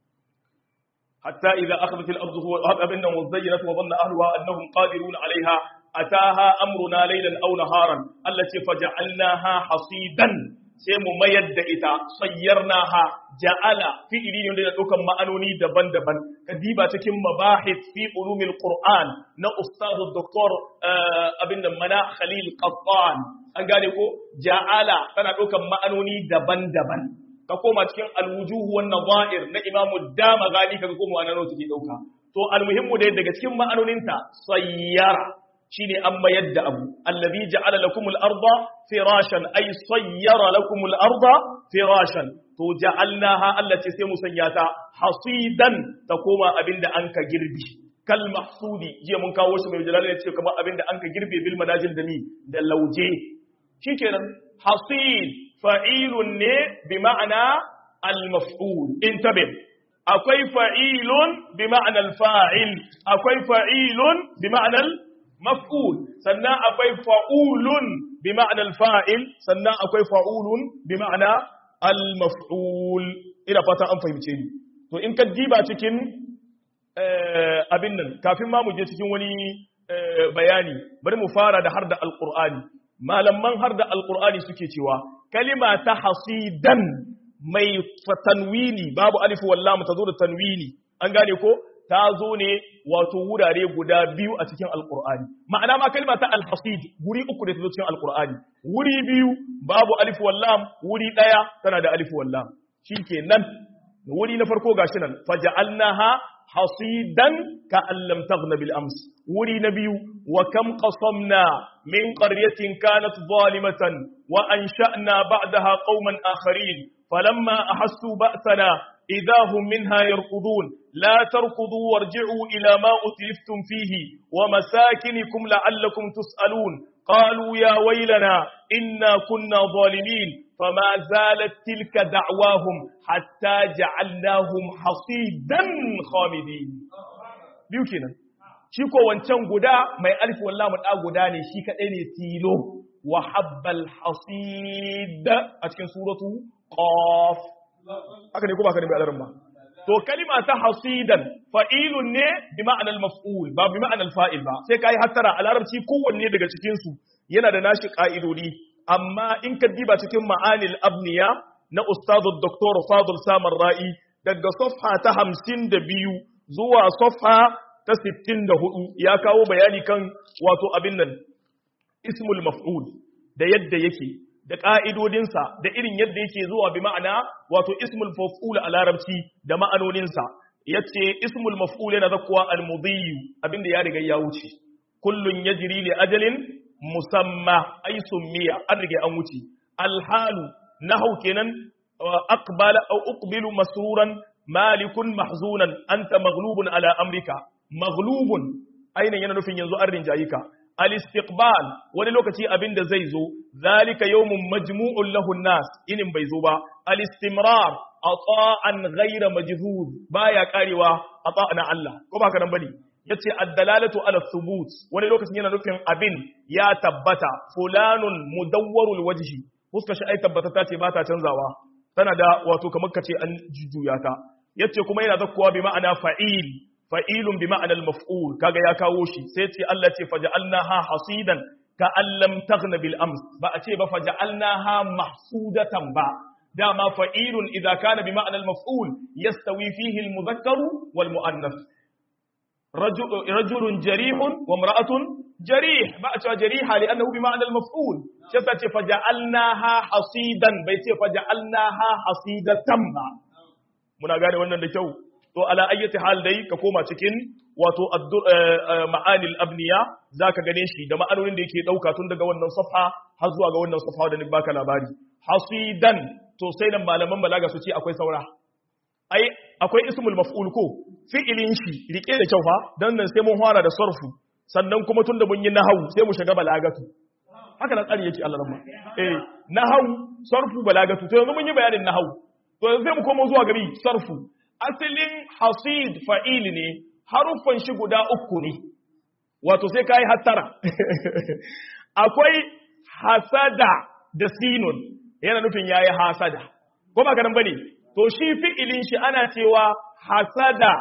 hatta idza akhadhat al-ardu abinna wazayyinat wa dhanna ahliha annahum qadirun 'alayha ataha amruna laylan aw naharan allati faj'alnaha hasidan sai mu mayar da ita sayyarnaha ja'ala fi'ili ne da dukan ma'anoni daban-daban kadiba cikin mabahith fi ulumil qur'an na ustadu doktor abinda mana khalil qattan an gane ko ja'ala tana dukan ma'anoni daban-daban ka koma cikin alwujuh wan nadha'ir na imamu damagani kaga koma wannan take dauka to almuhimmu dai daga cikin ma'anoninta sayyara shine an mayar da abu allazi ja'ala lakumul arda firashan ay sayyara lakumul arda firashan to ja'alnaha allati sai musanyata hasidan ta koma abinda anka girbi kal mahsudi jiya mun kawo shi mai jalal ya ce kamar abinda anka girbe bil manajil da ni da lauje shikenan hasid fa'ilun ne bi ma'ana al maf'ul intabi akwai fa'ilun bi ma'ana al fa'il akwai fa'ilun bi ma'ana al maf'ul sannan akwai fa'ulun bi ma'ana al-fa'il sannan akwai fa'ulun bi ma'ana al-maf'ul ina fata an fahimce ni to in ka diba cikin abin nan kafin ma mu je cikin wani bayani bari mu fara da har da alqur'ani malaman har da alqur'ani suke cewa kalima ta hasidan mai tanwini babu alif wallam ta zo da tanwini an gane ko ta zo ne wato wurare guda biyu a cikin alkur'ani ma'ana ma kalma ta alhasid wuri uku da ta zo cikin alkur'ani wuri biyu babu alif wallam wuri daya tana da alif wallam shikenan wuri na farko gashi nan faja'alnaha hasidan ka allam taghna bil ams wuri na biyu wa kam qasamna min qaryatin kanat zalimatan wa ansha'na ba'daha qauman akharin falamma ahassu ba'sana إذا هم منها يركضون لا تركضوا وارجعوا إلى ما أتلفتم فيه ومساكنكم لعلكم تسألون قالوا يا ويلنا إنا كنا ظالمين فما زالت تلك دعواهم حتى جعلناهم حصيدا خامدين بيوكينا شيكو وانشان قدا ما يألف والله من أقدا شيك أني تيلو وحب الحصيد أتكن سورة قاف haka ne ko ba ka ne mai alarin ba to kalima ta hasidan fa'ilun ne bi ma'anar maf'ul ba bi ma'anar fa'il ba sai kai hattara a larabci kowanne daga cikin su yana da nashi ka'idodi amma in ka diba cikin ma'anil abniya na ustadu dr fadil samar ra'i daga safha ta 52 zuwa safha ta 64 ya kawo bayani kan wato abin nan ismul maf'ul da yadda yake da ƙa'idodinsa da irin yadda yake zuwa bi ma'ana wato ismul maf'ul a larabci da ma'anoninsa yace ismul maf'ul yana zakkuwa al-mudhi abinda ya riga ya wuce kullun yajri li ajalin musamma ay summiya an riga an wuce al-halu nahu kenan aqbala aw uqbilu masruran malikun mahzunan anta maghlubun ala amrika maghlubun aina yana nufin yanzu an rinjayika al-istiqbal wani lokaci abinda zai zo zalika yawmun majmu'un lahu an-nas inin bai zo ba al-istimrar ata'an ghayra majhud baya karewa ata'ana Allah ko ba ka nan bane yace ad-dalalatu ala thubut wani lokacin yana nufin abin ya tabbata fulanun mudawwarul wajhi fuska shi ai tabbata ta ce ba ta canzawa tana da wato kamar kace an jujjuya ta yace kuma yana zakkuwa bi ma'ana fa'il fa'ilun bi ma'anar maf'ul kaga ya kawo shi sai ce Allah ce faja'alnaha hasidan ka allam taghna bil ams ba a ce ba faja'alnaha mahsudatan ba dama fa'ilun idza kana bi ma'anar maf'ul yastawi fihi al mudhakkaru wal muannath rajulun jarihun wa imra'atun jarih ba a ce jariha li'annahu bi ma'anar maf'ul sai ce faja'alnaha hasidan bai ce faja'alnaha hasidatan ba muna gane wannan da kyau to ala ayyati hal dai ka koma cikin wato ma'anil abniya zaka gane shi da ma'anonin da yake dauka tun daga wannan safha har zuwa ga wannan safha da ni baka labari hasidan to sai nan malaman balaga su ce akwai saura ai akwai ismul maf'ul ko fi'ilin shi rike da kyau fa dan nan sai mun fara da sarfu sannan kuma tunda mun yi nahwu sai mu shiga balagatu haka nan tsari yake Allah rahma nahwu sarfu balagatu to yanzu mun yi bayanin nahwu to yanzu sai mu komo zuwa gari sarfu asalin hasid fa'il ne haruffan shi guda uku ne wato sai kai hattara akwai hasada da sinun yana nufin yayi hasada ko ba kanan bane to shi fi'ilin shi ana cewa hasada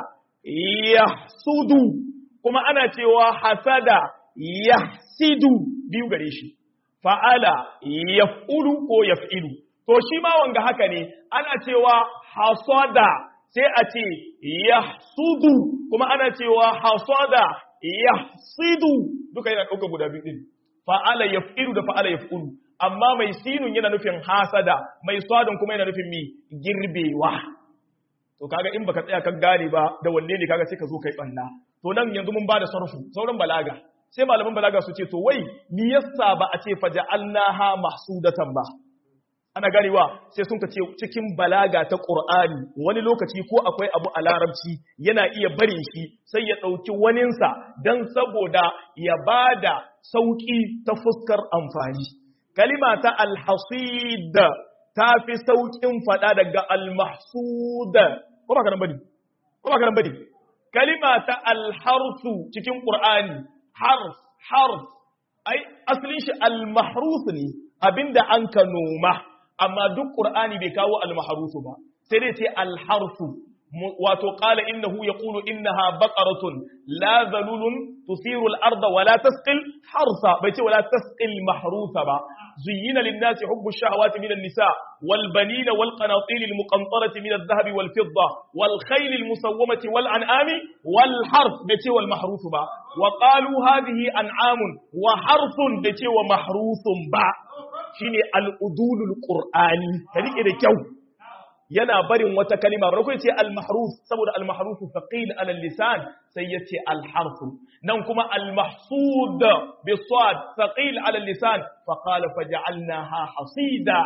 yahsudu kuma ana cewa hasada yahsidu biyu gare shi fa'ala yaf'ulu ko yaf'ilu to shi ma wanga haka ne ana cewa hasada sai a ce yahsudu kuma ana cewa hasada yahsidu duka yana ɗauka guda biyu din fa'ala yaf'ilu da fa'ala yaf'ulu amma mai sinun yana nufin hasada mai sadun kuma yana nufin mi girbewa to kaga in baka tsaya kan gane ba da wanne ne kaga sai ka zo kai banna to nan yanzu mun bada sarfu sauran balaga sai malaman balaga su ce to wai ni yasa ba a ce faja'alnaha mahsudatan ba ana ganewa sai sun ce cikin balaga ta Qur'ani wani lokaci ko akwai abu a larabci yana iya barin shi sai ya dauki waninsa dan saboda ya bada sauki ta fuskar amfani kalima ta al-hasid ta fi saukin fada daga al-mahsud ko ba kana bane kalima ta al-harsu cikin Qur'ani harf ai asalin shi al-mahrus ne abinda an ka noma amma duk Qur'ani bai kawo al-mahrus ba sai dai ce al-harsu wato qala innahu yaqulu innaha baqaratun la zalulun tusiru al-ardha wa la tasqil harsa bai ce wala tasqil mahrusa ba zuyyina lin-nasi hubbu ash-shahawati min an-nisa wal-banina wal-qanatir al-muqantarati min adh-dhahabi wal-fidda wal-khayl al-musawwamati wal-an'ami wal-harth bai ce wal-mahrus ba wa qalu hadhihi an'amun wa harthun bai ce wa mahrusun ba shine al-udulul qur'ani ka rike da kyau yana barin wata kalima ba ko yace al-mahruf saboda al-mahruf thaqil ala al-lisan sai yace al-harf nan kuma al-mahsud bi sad thaqil ala al-lisan fa qala faj'alnaha hasida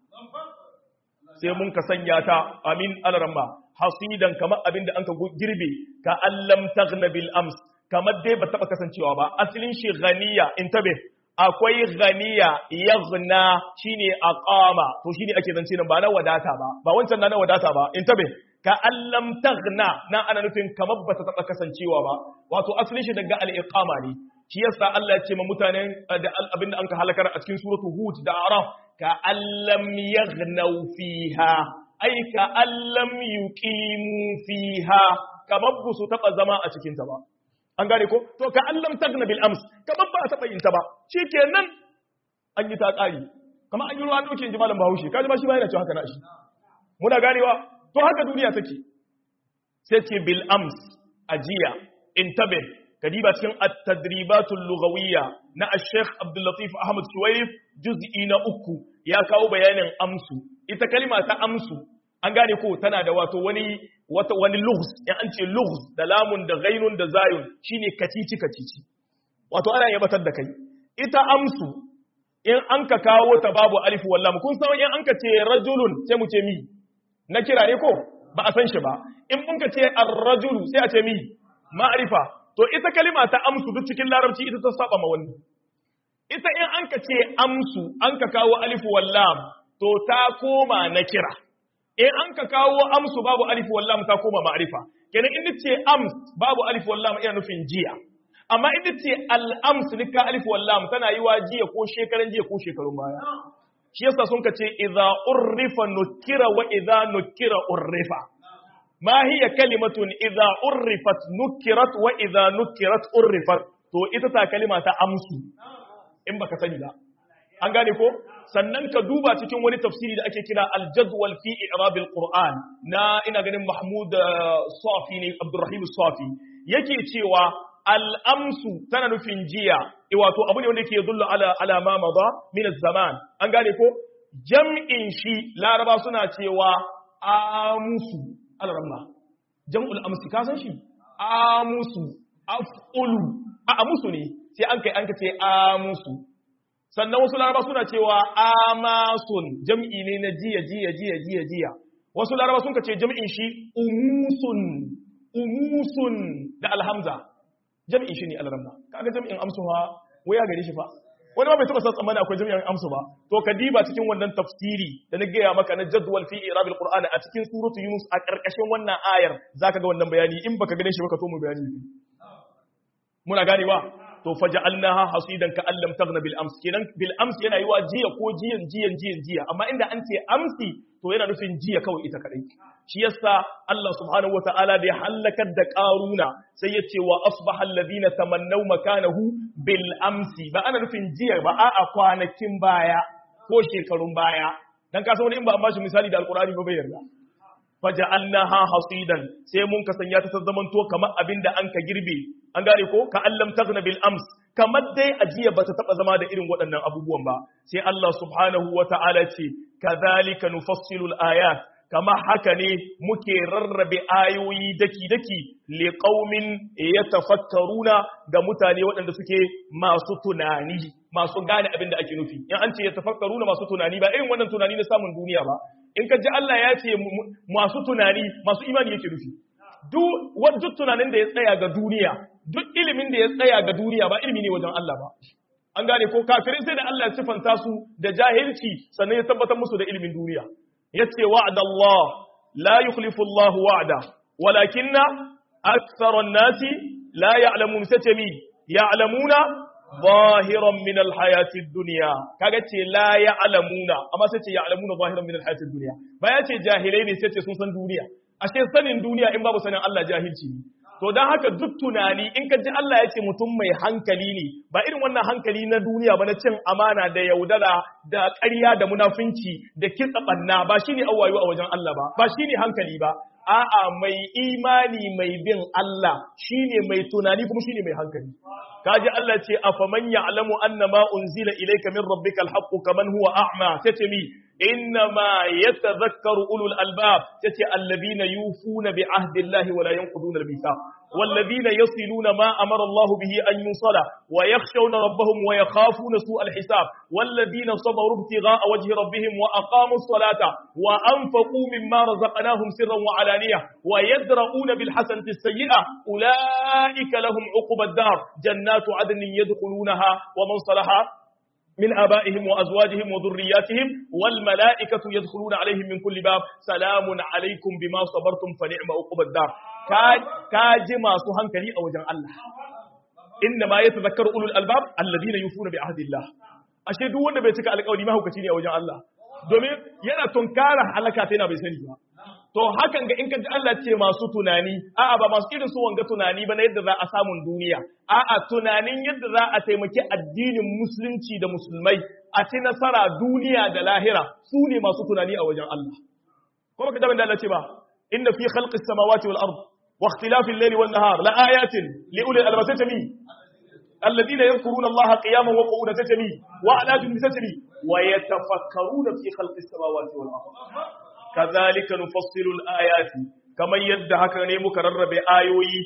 sai mun ka sanya ta amin al-ramma hasidan kamar abinda anka girbe ka allam taghna bil ams kamar dai ba taba kasancewa ba asalin shi ghaniya intabe akwai ganiya yaghna shine aqama to shine ake zance nan ba na wadata ba wancan na wadata ba intabe ka allam taghna na ana nufin kamar bata taba kasancewa ba wato asalin shi daga al-iqama ne shi yasa Allah ya ce ma mutanen da abinda anka halakar a cikin suratu hud da araf ka allam yaghnaw fiha ay ka allam yuqimu fiha kamar bu su taba zama a cikin ta ba an gane ko to ka allam tagna bil ams kamar ba ta bayyanta ba shikenan an yi ta tsari kamar an yi ruwa dokin ji malam Bahaushe kaji ba shi ba yana cewa haka na shi muna ganewa to haka duniya take sai ce bil ams ajiya intabe kadiba cikin at-tadribatul lughawiyya na al-Sheikh Abdul Latif Ahmad Shuwaif juz'i na 3 ya kawo bayanin amsu ita kalima ta amsu an gane ko tana da wato wani lughs in an ce lughs da lamun da ghainun da zayun shine kacici wato ana yabatar da kai ita amsu in an ka kawo ta babu alif wallam kun san in an ka ce rajulun sai mu ce mi na kira ne ko ba a san shi ba in mun ka ce ar-rajulu sai a ce mi ma'rifa to ita kalima ta amsu duk cikin larabci ita ta saba ma wannan ita in an ka ce amsu an ka kawo alif wallam to ta koma na kira in an ka kawo amsu babu alif wallam ta koma ma'rifa kenan in ce ams babu alif wallam ina nufin jiya amma in ce al-ams nika alif wallam tana yi wa jiya ko shekaran jiya ko shekarun baya shi yasa sun kace idza urrifa nukira wa idza nukira urrifa ma hiya kalimatun idza urrifat nukirat wa idza nukirat urrifat to ita ta kalima ta amsu in baka sani ba an gane ko sannan ka duba cikin wani tafsiri da ake kira al-jadwal fi i'rab al-Qur'an na ina ganin Mahmud Safi ne Abdurrahim Safi yake cewa al-amsu tana nufin jiya wato abu ne wanda yake yadullu ala ma madha min az-zaman an gane ko jam'in shi laraba suna cewa amusu al-ramma jam'ul amsi ka san shi amusu af'ulu a musu ne sai an ce amusu. Sannan wasu laraba suna cewa amasun jam'i ne na jiya. Wasu laraba sun ce jam'in shi umusun da alhamza jam'in shi ne alramma. Kaga jam'in amsuwa waya gare shi fa. Wani ba bai taba san tsammani akwai jam'in amsu ba. To ka diba cikin wannan tafsiri da na gaya maka na jadwal fi irabil qur'ani a cikin suratu yunus a karkashin wannan ayar zaka ga wannan bayani in baka gane shi baka to mu bayani. Muna ganewa to faja'alnaha hasidan ka allam taghna bil ams kenan bil ams yana yiwa jiya ko jiya amma inda an ce amsi to yana nufin jiya kawai ita kadai shi yasa Allah subhanahu wataala da ya halakar da qaruna sai ya ce wa asbaha alladhina tamannaw makanahu bil amsi ba ana nufin jiya ba a'a kwanakin baya ko shekarun baya dan ka san wani in ba an bashi misali da alqur'ani ba bai yarda faja'alnaha hasidan sai mun kasanya ta zamanto kamar abinda an ka girbe an gane ko ka allam taghna bil ams kamar dai ajiya bata taba zama da irin waɗannan abubuwan ba sai Allah subhanahu wata'ala ce kadhalika nufassilu al ayat kama haka ne muke rarrabe ayoyi daki liqaumin yatafakkaruna ga mutane waɗanda suke masu tunani masu gane abinda ake nufi in an ce yatafakkaruna masu tunani ba irin wannan tunani na samun duniya ba in ka ji Allah ya ce masu tunani masu imani yake nufi duk tunanin da ya tsaya ga duniya duk ilimin da ya tsaya ga duniya ba ilimi ne wajen Allah ba an gane ko kafirin sai da Allah ya sifanta su da jahilci sannan ya tabbatar musu da ilimin duniya yace wa'ada Allah la yukhlifu Allah wa'da walakinna akthara an-nasi la ya'lamun satami ya'lamuna zahiran min al-hayati ad-dunya kaga ce la ya'lamuna amma sai ce ya'lamuna zahiran min al-hayati ad-dunya ba ya ce jahilai ne sai ce sun san duniya ashe sanin duniya in babu sanin Allah jahilci ne to dan haka duk tunani in ka ji Allah ya ce mutum mai hankali ne ba irin wannan hankali na duniya ba na cin amana da yaudara da ƙarya da munafunci da kitsa banna ba shine awayo a wajen Allah ba shine hankali ba a'a mai imani mai bin Allah shine mai tunani kuma shine mai hankali kaji Allah ce afaman ya'lamu annama unzila ilayka min rabbikal haqqu kaman huwa a'ma tace mi innama yatadhakkaru ulul albab tace alladhina yufuna bi ahdi Allahi wa la yanquduna al-mithaq والذين يصلون ما أمر الله به أن يوصل ويخشون ربهم ويخافون سوء الحساب والذين صبروا ابتغاء وجه ربهم وأقاموا الصلاة وأنفقوا مما رزقناهم سرا وعلانية ويدرؤون بالحسنة السيئة أولئك لهم عقبى الدار جنات عدن يدخلونها ومن صلح من آبائهم وأزواجهم وذرياتهم والملائكة يدخلون عليهم من كل باب سلام عليكم بما صبرتم فنعم عقبى الدار kaji masu hankali a wajen Allah inda ma yatazakkaru ulul albab alladhina yufuna bi ahdillah ashe duk wanda bai cika alƙawari mahaukaci ne a wajen Allah domin yana tunkara halaka ta yana bai sani ba to hakan ga in ka ji Allah ce masu tunani a'a ba masu irin su wanga tunani ba na yadda za a samun duniya a'a tunanin yadda za a taimaki addinin musulunci da musulmai a ci nasara duniya da lahira su ne masu tunani a wajen Allah kuma ka da Allah ce ba inna fi khalqis samawati wal ard واختلاف الليل والنهار لآيات لأولي الألباب تتمي الذين يذكرون الله قياما وقعودا تتمي وعلى جنب تتمي ويتفكرون في خلق السماوات والأرض كذلك نفصل الآيات كما يدعك نيمك ررب آيوي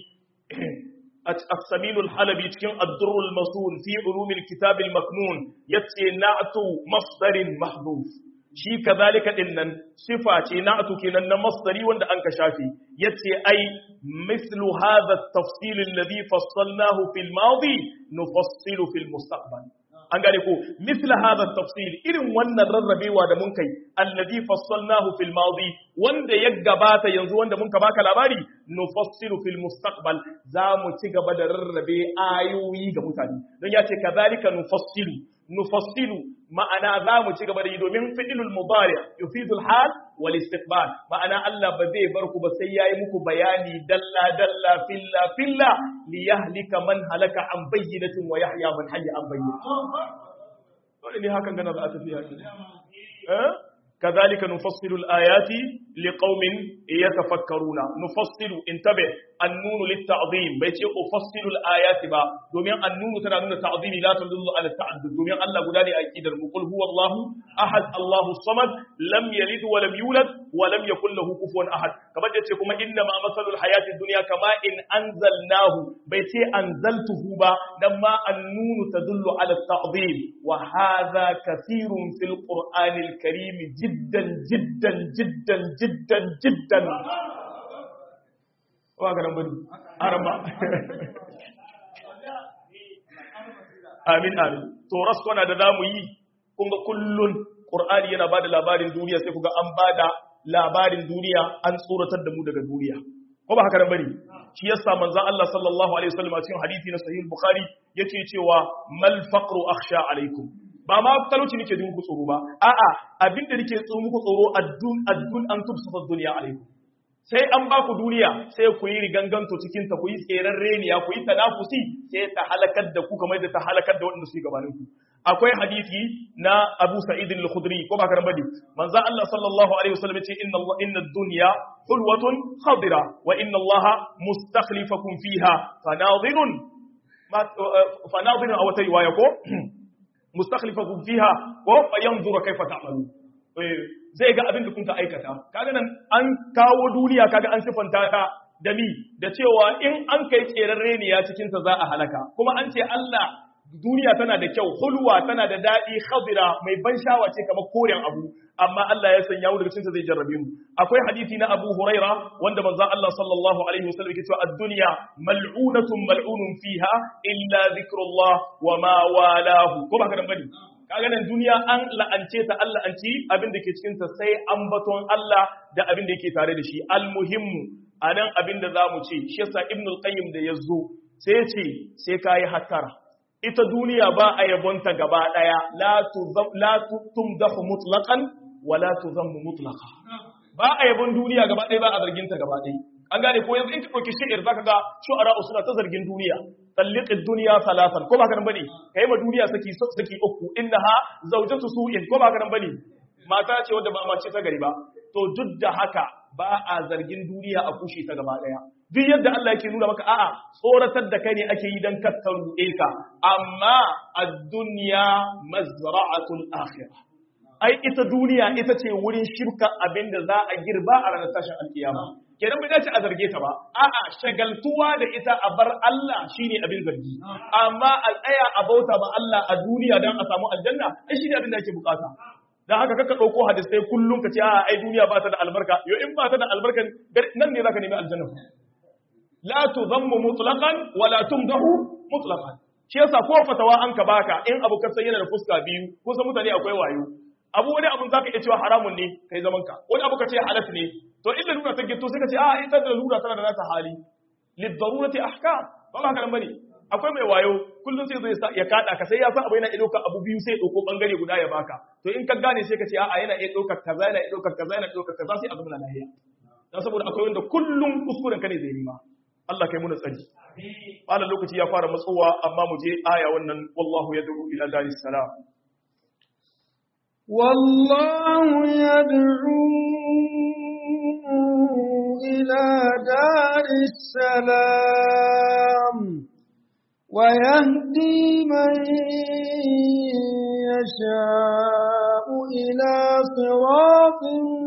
السمين الحلبي تكين الدر المصون في علوم الكتاب المكنون يتي نعت مصدر محذوف shi kazalika dinnan sifa ce na'atu kenan na masdari wanda an ka shafi yace ai mislu hadha at-tafsil alladhi fassalnahu fil madi nufassilu fil mustaqbal an gane ko misla hadha at-tafsil irin wannan rarrabewa da mun kai alladhi fassalnahu fil madi wanda ya gabata yanzu wanda mun ka baka labari nufassilu fil mustaqbal za mu ci gaba da rarrabe ayoyi ga mutane don yace kazalika nufassilu ma'ana za mu ci gaba da yi domin fi'ilul mudari yufidul hal wal istiqbal ma'ana Allah ba zai bar ku ba sai yayi muku bayani dalla dalla filla li yahlika man halaka an bayyinatin wa yahya man hayya an bayyinatin dole ne hakan gana za a tafi haka kazalika nufassilu al ayati liqaumin yatafakkaruna nufassilu intabe annunu litta'zim bai ce ufassilu al-ayati ba domin annunu tana nuna ta'zimi la tadullu ala ta'addud domin Allah guda ne a aqidar mu qul huwallahu ahad Allahu samad lam yalid wa lam yulad wa lam yakul lahu kufuwan ahad kamar da ce kuma inna ma masalul hayati dunya kama in anzalnahu bai ce anzaltuhu ba dan ma annunu tadullu ala ta'zim wa hadha kathirun fil qur'anil karim jiddan jiddan jiddan jiddan jiddan wa garan bari araba amin amin to raskona da zamu yi kun ga kullun qur'ani yana bada labarin duniya sai kuga an bada labarin duniya an tsoratar da mu daga duniya ko ba haka nan bane shi yasa manzon Allah sallallahu alaihi wasallam a cikin hadisi na sahih bukhari yake cewa mal faqru akhsha alaikum ba ma talauci nake jin ku tsoro ba a'a abinda nake tsoro muku tsoro addun an tubsata dunya alaikum sai an ba ku duniya sai ku yi riganganto cikin ta ku yi tseren reniya ku yi tanafusi sai ta halakar da ku kamar da ta halakar da waɗanda su yi gabanin ku akwai hadisi na Abu Sa'id al-Khudri ko ba karan bane manzo Allah sallallahu alaihi wasallam ya ce inna ad-dunya hulwatun khadira wa inna Allah mustakhlifakum fiha fanadhirun aw riwaya ko mustakhlifakum fiha ko yanzuru kayfa ta'malu zai ga abin da kun ka aikata kaga nan an kawo duniya kaga an sifanta ta da mi da cewa in an kai tseren reniya cikin ta za a halaka kuma an ce Allah duniya tana da kyau hulwa tana da dadi khadira mai ban shawa ce kamar koren abu amma Allah ya sanya mu daga cikin ta zai jarrabe mu akwai hadisi na Abu Huraira wanda manzo Allah sallallahu alaihi wasallam yake cewa ad-dunya mal'unatun mal'unun fiha illa dhikrullah wa ma walahu ko ba ka dan bane kaga nan duniya an la'ance ta Allah an ci abin da ke cikin ta sai ambaton Allah da abin da yake tare da shi almuhimmu anan abin da zamu ce shi yasa ibnul qayyim da yazo sai ya ce sai kai hattara ita duniya ba a yabonta gaba daya la tumdahu mutlaqan wa la tuzammu mutlaqa ba a yabon duniya gaba daya ba a zargin ta gaba daya an gane ko yanzu in ka dauki shi'ir zaka ga shu'ara suna ta zargin duniya talliqid dunya salasan ko ba ka nan bane kai ma duniya saki uku innaha zawjatu su'in ko ba ka nan bane mata ce wanda ba mace ta gari ba to duk da haka ba a zargin duniya a kushe ta gaba daya duk yadda Allah yake nuna maka a'a tsoratar da kai ne ake yi dan kakkaru ka amma ad-dunya mazra'atul akhirah ai ita duniya ita ce wurin shirka abinda za a girba a ranar tashin alkiyama kenan bai dace a zarge ta ba a'a shagaltuwa da ita a bar Allah shine abin zargi amma a tsaya a bauta ba Allah a duniya dan a samu aljanna ai shine abin da yake bukata dan haka kaka dauko hadisai kullun ka ce a'a ai duniya ba ta da albarka yo in ba ta da albarka nan ne zaka nemi aljanna la tuzammu mutlaqan wa la tumdahu mutlaqan shi yasa ko fatawa an ka baka in abu ka san yana da fuska biyu ko san mutane akwai wayo abu wani abun zaka iya cewa haramun ne kai zaman ka wani abu ka ce halal ne to illa lura ta gito sai ka ce a ita da lura tana da nata hali lid darurati ahkam ba haka nan bane akwai mai wayo kullun sai zai ya kada ka sai ya san abu yana iya dauka abu biyu sai ya dauko bangare guda ya baka to in ka gane sai ka ce a yana iya dauka kaza yana iya dauka kaza yana iya dauka kaza sai a zama lafiya dan saboda akwai wanda kullun kuskuren ka ne zai nima Allah kai muna tsari wannan lokaci ya fara matsowa amma mu je aya wannan wallahu yad'u ila daris salam والله يدعو إلى دار السلام ويهدي من يشاء إلى صراط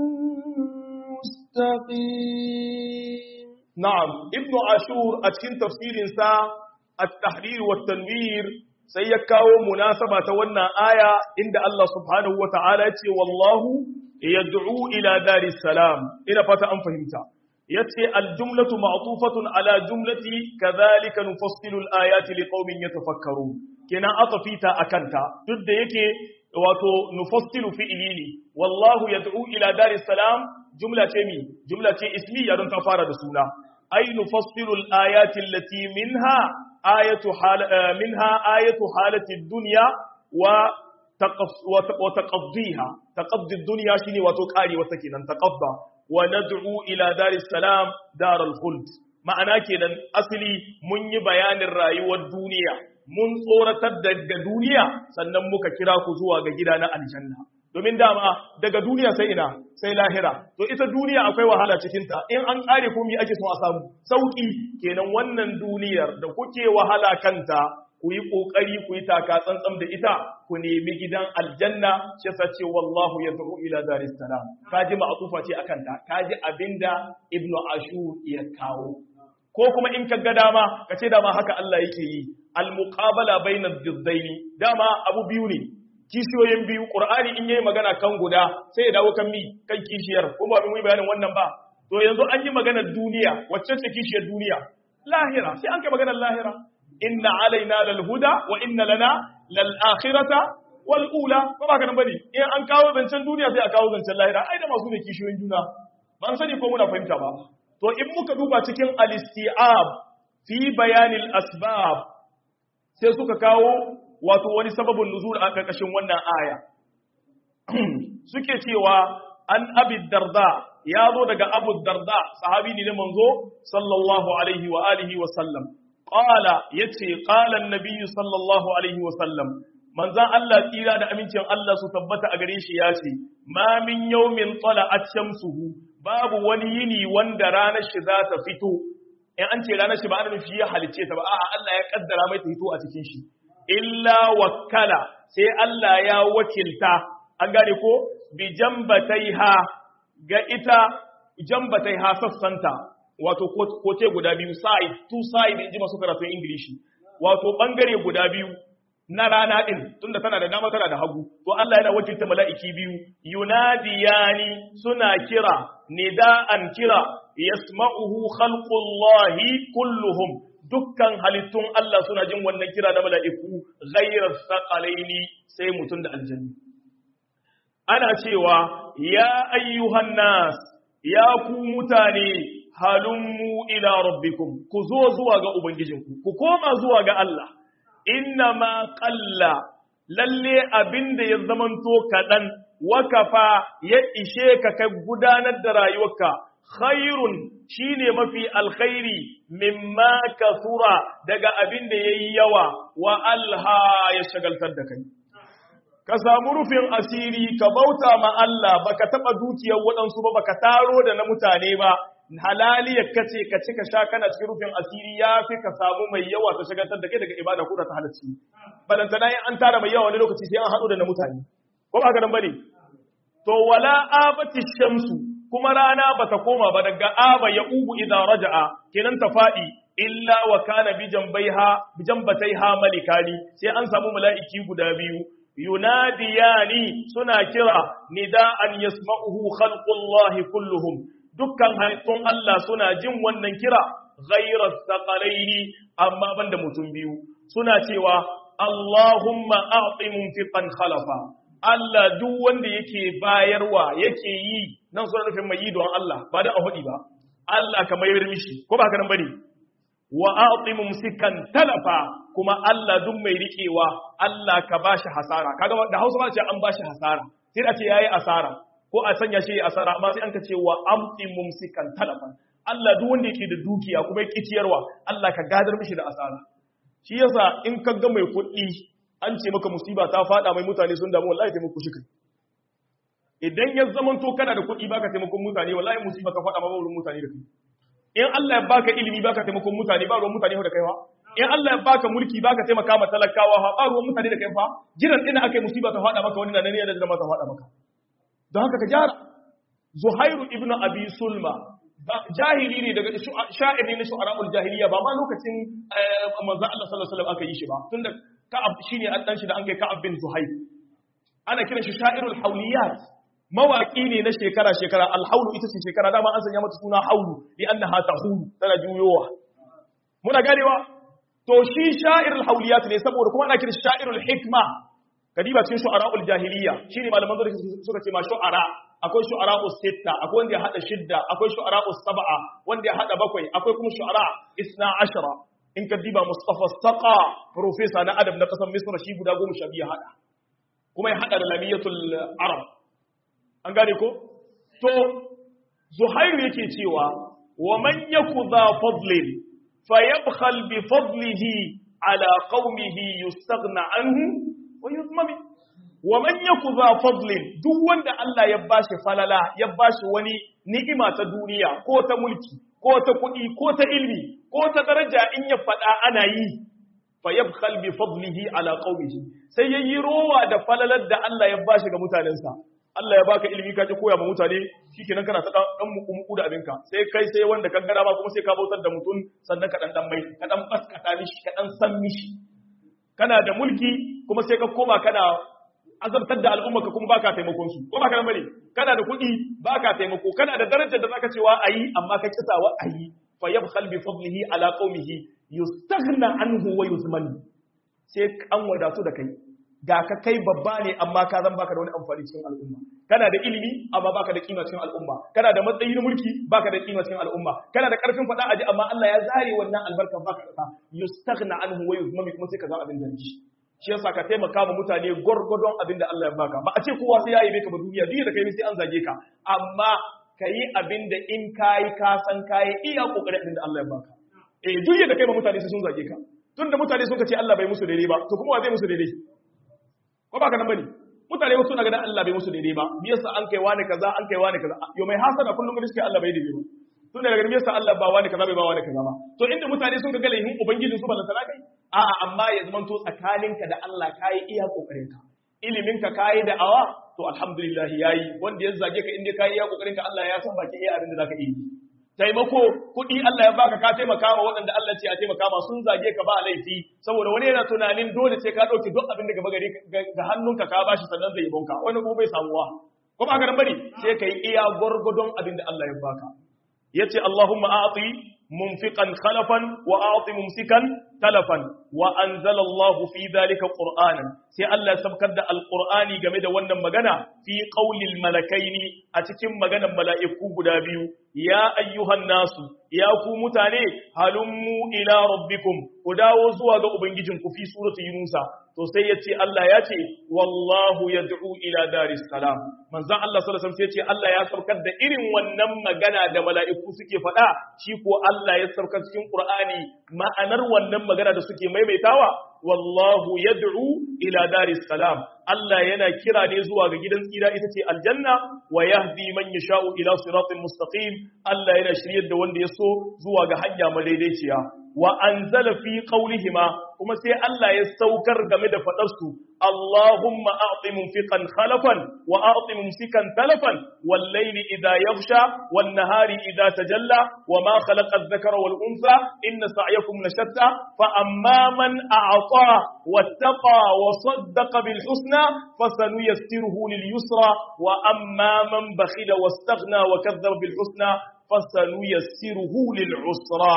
مستقيم نعم ابن عاشور أتكين تفسير سا التحرير والتنوير sai ya kawo munasaba ta wannan aya inda Allah subhanahu wa ta'ala ya ce wallahu yad'u ila daris salam ina fata an fahimta yace aljumlatu ma'tufatun ala jumlati kadhalika nufassilu alayati liqaumin yatafakkarun kenan atafita akanta duk da yake wato nufassilu fi'ili wallahu yad'u ila daris salam jumla ce ismiya don ta fara da suna ay nufassilu alayati allati minha منها آية حالة الدنيا وتقضيها تقضي الدنيا شيني وتقاري وتكينا تقضى وندعو إلى دار السلام دار الخلد معنى كده أصلي من بيان الرأي والدنيا من صورة الدنيا سنمك كراك زوا جدنا الجنة domin dama daga duniya sai ina sai lahira to ita duniya akwai wahala cikin ta in an kare komai ake so a samu sauki kenan wannan duniyar da kuke wahala kanta ku yi kokari ku yi taka tsantsan da ita ku nemi gidan aljanna shi yasa ce wallahu yad'u ila daris salam kaji ma'tufa ce akan ta kaji abinda ibnu ashur ya kawo ko kuma in ka ga dama ka ce dama haka Allah yake yi al-muqabala bainad diddaini dama abu biyu ne kishiyoyin biyu qur'ani in yayi magana kan guda sai ya dawo kan kan kishiyar ko ba mun yi bayanin wannan ba to yanzu an yi maganar duniya wacce ce kishiyar duniya lahira sai an kai maganar lahira inna alaina lal huda wa inna lana lal akhirata wal ula ko ba kana bane in an kawo zancen duniya sai a kawo zancen lahira ai da masu ne kishiyoyin juna ban sani ko muna fahimta ba to in muka duba cikin al-isti'ab fi bayanil asbab sai suka kawo wato wani sababin nuzul a karkashin wannan aya suke cewa an abi darda ya zo daga abu darda sahabi ne na manzo sallallahu alaihi wa alihi wa sallam qala yace qala an-nabiy sallallahu alaihi wa sallam manzan Allah tsira da amincin Allah su tabbata a gare shi ya ce ma min yawmin tala'at shamsuhu babu wani yini wanda ranar shi za ta fito in an ce ranar shi ba ana nufi ya halice ta ba a'a Allah ya kaddara mai ta fito a cikin shi illa wakkala sai Allah ya wakilta an gane ko bi jambataiha ga ita jambataiha sassanta wato kote guda biyu side two side inji masu karatun Ingilishi wato bangare guda biyu na rana din tunda tana da dama tana da hagu to Allah yana wakilta mala'iki biyu yunadiyani suna kira nida'an kira yasma'uhu khalqullahi kulluhum dukkan halittun Allah suna jin wannan kira na mala'iku ghayra thaqalaini sai mutun da aljanni ana cewa ya ayyuhan nas ya ku mutane halummu ila rabbikum ku zo zuwa ga ubangijinku ku koma zuwa ga Allah inna ma qalla lalle abinda ya zamanto kadan wakafa ya ishe ka kai gudanar da rayuwarka khairun shine mafi alkhairi mimma kasura daga abinda yayi yawa wa alha ya shagaltar da kai ka samu rufin asiri ka bauta ma Allah baka taba dukiyar wadansu ba baka taro da na mutane ba halaliyar kace ka ci ka sha kana cikin rufin asiri yafi ka samu mai yawa ta shagaltar da kai daga ibada ko da ta halacci balantana in an tara mai yawa wani lokaci sai an hado da na mutane ko ba haka nan bane to wala abati shamsu kuma rana bata koma ba daga aba ya ubu idan raja'a kenan ta fadi illa wa kana bi jambataiha malikani sai an samu mala'iki guda biyu yunadiyani suna kira nida'an yasma'uhu khalqullahi kulluhum dukkan halittun Allah suna jin wannan kira ghayras thaqalaini amma banda mutum biyu suna cewa Allahumma a'ti munfiqan khalafa Allah duk wanda yake bayarwa yake yi nan suna nufin mai yi don Allah ba da ahudi ba Allah ka mayar mishi ko ba haka nan bane wa a'ti mumsikan talafa kuma Allah duk mai rikewa Allah ka bashi hasara kaga da Hausa ba ce an bashi hasara sai a ce yayi asara ko a sanya shi asara amma sai an ka ce wa amti mumsikan talafa Allah duk wanda yake da dukiya kuma yake ciyarwa Allah ka gadar mishi da asara shi yasa in ka ga mai kuɗi an ce maka musiba ta fada mai mutane sun damu wallahi taimako shi kai idan ya zaman to kana da kuɗi baka taimakon mutane wallahi musiba ka fada ma wurin mutane da kai in Allah ya baka ilimi baka taimakon mutane ba ruwan mutane da kaiwa in Allah ya baka mulki baka taimaka ma talakawa ba ruwan mutane da kai fa jiran ina akai musiba ta fada maka wani na ne da zama ta fada maka don haka ka gyara Zuhairu ibn Abi Sulma jahili ne daga sha'ir ne na shu'ara'ul jahiliya ba ma lokacin manzo Allah sallallahu alaihi wasallam aka yi shi ba tunda Ka'ab shine an dan shi da an kai Ka'ab bin Zuhair ana kiran shi sha'irul hawliyat mawaki ne na shekara alhaulu ita ce shekara dama an sanya mata suna haulu li annaha tahulu tana juyowa muna ganewa to shi sha'irul hawliyat ne saboda kuma ana kiran sha'irul hikma kadiba cikin shu'ara'ul jahiliya shine malaman da suka ce ma shu'ara akwai shu'ara'us sitta akwai wanda ya hada shidda akwai shu'ara'us sab'a wanda ya hada bakwai akwai kuma shu'ara 12 in kadiba Mustafa Saqa professor na adab na kasar Misra shi guda 12 ya hada kuma ya hada da lamiyatul arab an gane ko to Zuhairu yake cewa wa man yakudha fadlin fayabkhal bi fadlihi ala qaumihi yustaghna anhu wa yuzmami wa man yaku za fadlin duk wanda Allah ya bashi falala ya bashi wani ni'ima ta duniya ko ta mulki ko ta kuɗi ko ta ilmi ko ta daraja in ya faɗa ana yi fa yabkhal bi fadlihi ala qaumihi sai yayi rowa da falalar da Allah ya bashi ga mutanensa Allah ya baka ilimi ka ji koya ma mutane shikenan kana ta dan muku da abinka sai kai sai wanda kan gara ba kuma sai ka bautar da mutum sannan ka dan mai ka dan baskata mishi ka dan san mishi kana da mulki kuma sai ka koma kana azabtar da al'umma ka kuma baka taimakon su ko baka nan bane kana da kuɗi baka taimako kana da darajar da zaka cewa ayi amma ka kisawa ayi fa yabkhal bi fadlihi ala qaumihi yustaghna anhu wa yuzman sai an wadatu da kai ga ka kai babba ne amma ka zan baka da wani amfani cikin al'umma kana da ilimi amma baka da kima cikin al'umma kana da matsayi na mulki baka da kima cikin al'umma kana da karfin fada aji amma Allah ya zare wannan albarkar baka da yustaghna anhu wa yuzman kuma sai ka ga abin dangi shi yasa ka taimaka ma mutane gurgurdon abin da Allah ya baka ba a ce kowa sai ya yi ka ba duniya duk da kai sai an zage ka amma kayi abin da in kayi ka san kayi iya kokarin abin da Allah ya baka duk da kai ma mutane sai sun zage ka tunda mutane sun ce Allah bai musu daidai ba to kuma wa zai musu daidai ko ba ka nan bane mutane wasu na ganin Allah bai musu daidai ba me yasa an kai wani kaza an kai wani kaza yo mai hasada kullum gani suke Allah bai daidai ba tun daga me yasa Allah ba wani kaza bai ba wani kaza ba to inda mutane sun ga laihin ubangiji su balanta kai a'a amma ya zama to tsakaninka da Allah kai iya kokarin ka ilimin ka kai da awa to alhamdulillah yayi wanda ya zage ka inda kai iya kokarin ka Allah ya san baki iya abin da zaka yi taimako kuɗi Allah ya baka ka taimaka ma waɗanda Allah ce a taimaka ma sun zage ka ba laifi saboda wani yana tunanin dole sai ka ɗauki duk abin da gaba gari ga hannunka ka bashi sannan zai bonka wani kuma bai samuwa ko ba ka nan bane sai kai iya gurgudun abin da Allah ya baka yace Allahumma a'ti munfiqan khalafan wa a'ti mumsikan talafan wa anzala Allah fi dhalika qur'anan sai Allah ya sabkar da alqur'ani game da wannan magana fi qaulil malakaini a cikin maganar mala'iku guda biyu ya ayyuhan nasu ya ku mutane halummu ila rabbikum ku dawo zuwa ga ubangijinku fi suratu yunusa to sai yace Allah ya ce wallahu yad'u ila daris salam manzon Allah sallallahu alaihi wasallam sai yace Allah ya saukar da irin wannan magana da mala'iku suke faɗa shi ko Allah ya saukar cikin Qur'ani ma'anar wannan magana da suke maimaitawa wallahu yad'u ila daris salam Allah yana kira ne zuwa ga gidan tsira ita ce aljanna wa yahdi man yasha'u ila siratin mustaqim Allah yana shiryar da wanda ya so zuwa ga hanya madaidaiciya wa anzala fi qawlihima kuma sai Allah ya saukar game da fadar su Allahumma a'ti munfiqan khalafan wa a'ti mumsikan talafan wal layli idha yaghsha wan nahari idha tajalla wa ma khalaqa adh-dhakara wal untha inna sa'yakum lashatta fa amma man a'ta wattaqa wa saddaqa bil husna fasanuyassiruhu lil yusra wa amma man bakhila wastaghna wa kadhaba bil husna fasanuyassiruhu lil usra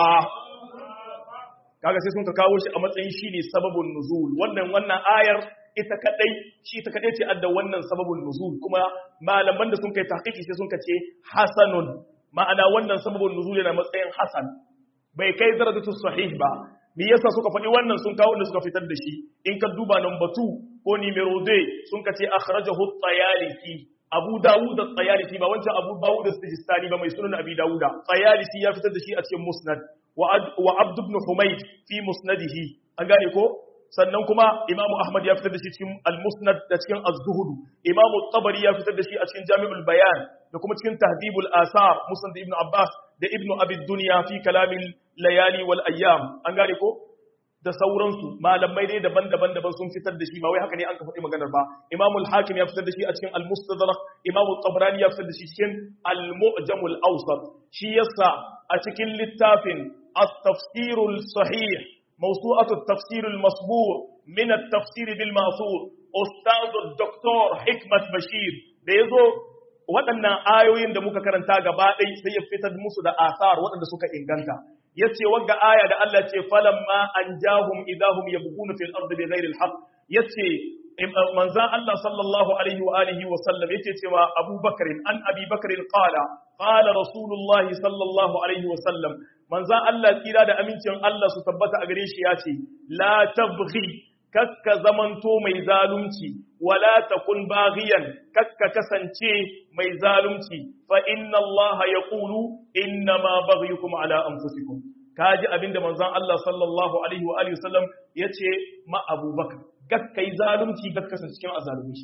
kaga sai sun ka kawo shi a matsayin shine sababun nuzul wannan ayar ita kadai ce adda wannan sababun nuzul kuma malaman da sun kai tahqiqi sai sun ce hasanun ma'ana wannan sababun nuzul yana matsayin hasan bai kai darajatu sahih ba me yasa suka faɗi wannan sun kawo da suka fitar da shi in ka duba number 2 ko numero 2 sun ka ce akhrajahu at-tayalisi Abu Dawud at-Tayalisi ba wancan Abu Dawud as-Sijistani ba mai sunan Abi Dawud Tayalisi ya fitar da shi a cikin Musnad wa Abd ibn Humayd fi musnadihi an gane ko sannan kuma Imam Ahmad ya fitar da shi cikin Al-Musnad da cikin Az-Zuhud Imam At-Tabari ya fitar da shi a cikin Jami'ul Bayan da kuma cikin Tahdhibul Asar Musnad Ibn Abbas da Ibn Abi Dunya fi Kalamil Layali wal Ayyam an gane ko da sauransu malamai dai daban-daban sun fitar da shi ba wai haka ne an ka faɗi maganar ba Imam al-Hakim ya fitar da shi a cikin al-Mustadrak Imam al-Tabrani ya fitar da shi cikin al-Mu'jam al-Awsat shi yasa a cikin littafin at-Tafsir al-Sahih mawsu'at at-Tafsir al-Masbur min at-Tafsir bil Ma'thur Ustad Dr. Hikmat Bashir da yazo waɗannan ayoyin da muka karanta gaba ɗaya sai ya fitar musu da asar waɗanda suka inganta yace wagga aya da Allah ce falamma anjahum idahum yabghuna fil ardi bighairi alhaq yace manzan Allah sallallahu alaihi wa alihi wa sallam yace cewa Abu Bakr an Abi Bakr qala Rasulullahi sallallahu alaihi wa sallam manzan Allah tsira da amincin Allah su tabbata a gare shi yace la tabghi kakka zamanto mai zalunci wala takun baghiyan kakka kasance mai zalunci fa inna Allah yaqulu inna ma baghyukum ala anfusikum kaji abinda manzon Allah sallallahu alaihi wa alihi wasallam yace ma Abubakar gakkai zalunci gaskasan cikin azalumi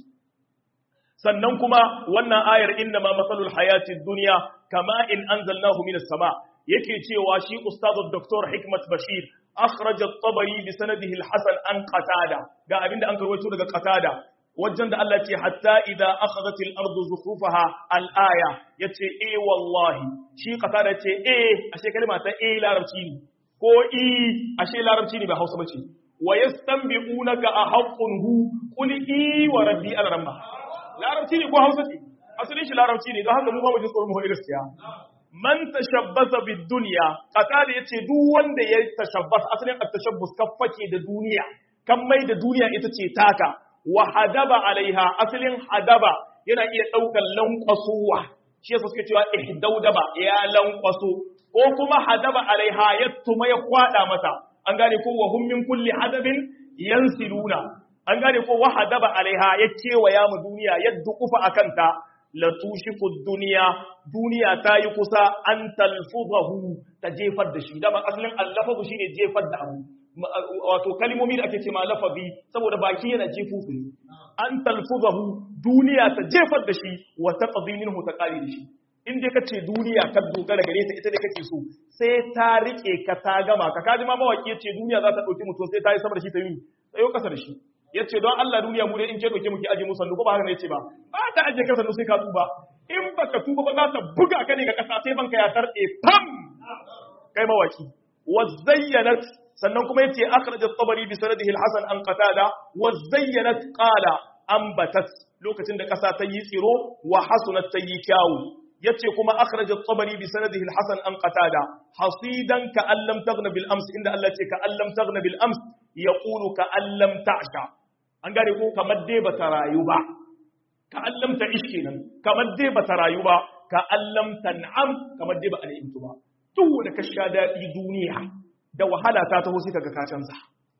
sannan kuma wannan ayar inna ma masalul hayatid dunya kama in anzalnahu minas sama yake cewa shi ustadu Dr. Hikmat Bashir akhraj at-Tabari bi sanadihi al-Hasan an Qatada ga abinda an karwaito daga Qatada wajen da Allah ce hatta idza akhadhat al-ardu zukhrufaha al-aya yace wallahi shi Qatada ce ashe kalma ta larabci ne ko ashe larabci ne ba Hausa bace wa yastanbi'unaka ahaqqun hu qul wa rabbi al-ramma larabci ne ko Hausa ce asalin shi larabci ne don haka mu ba mu ji tsoron mu gaskiya man tashabbasa bid dunya Qatada yace duk wanda ya tashabbasa asalin at-tashabbus kaffake da duniya kan mai da duniya ita ce taka wa hadaba alaiha asalin hadaba yana iya daukan lankwasuwa shi yasa suke cewa ihdaudaba ya lankwaso ko kuma hadaba alaiha ya tuma ya kwada mata an gane ko wa hum min kulli hadabin yansiluna an gane ko wa hadaba alaiha ya kewaya mu duniya ya dukufa akanta la tushiku duniya ta yi kusa an talfuzahu ta jefar da shi dama asalin allafazu shine jefar da abu wato kalmomi da ake ce ma lafazi saboda baki yana jefu su ne an talfuzahu duniya ta jefar da shi wa taqdi minhu ta kare da shi in dai kace duniya ka dogara gare ta ita ne kake so sai ta rike ka ta gama ka kaji ma mawaki yace duniya za ta dauki mutum sai ta yi sama da shi ta yi tsayo kasa da shi yace don Allah duniya mu dai in ke dauke muke aje mu sandu ko ba haka ne yace ba ta aje ka sandu sai ka tuba in baka tuba ba za ta buga ka ne ga kasa sai banka ya tarde pam kai mawaki wa zayyanat sannan kuma yace akhraj at-Tabari bi sanadihi al-Hasan an Qatada wa zayyanat qala ambatat lokacin da kasa ta yi tsiro wa hasunat ta yi kyawu yace kuma akhraj at-Tabari bi sanadihi al-Hasan an Qatada hasidan ka allam taghna bil ams inda Allah ce ka allam taghna bil ams yaqulu ka allam ta'sha an gane ko kamar dai bata rayu ba ka allam ta iske nan kamar dai bata rayu ba ka allam tan'am kamar dai ba al'imtu ba duk da ka sha dadi duniya da wahala ta taho sai kaga ka canza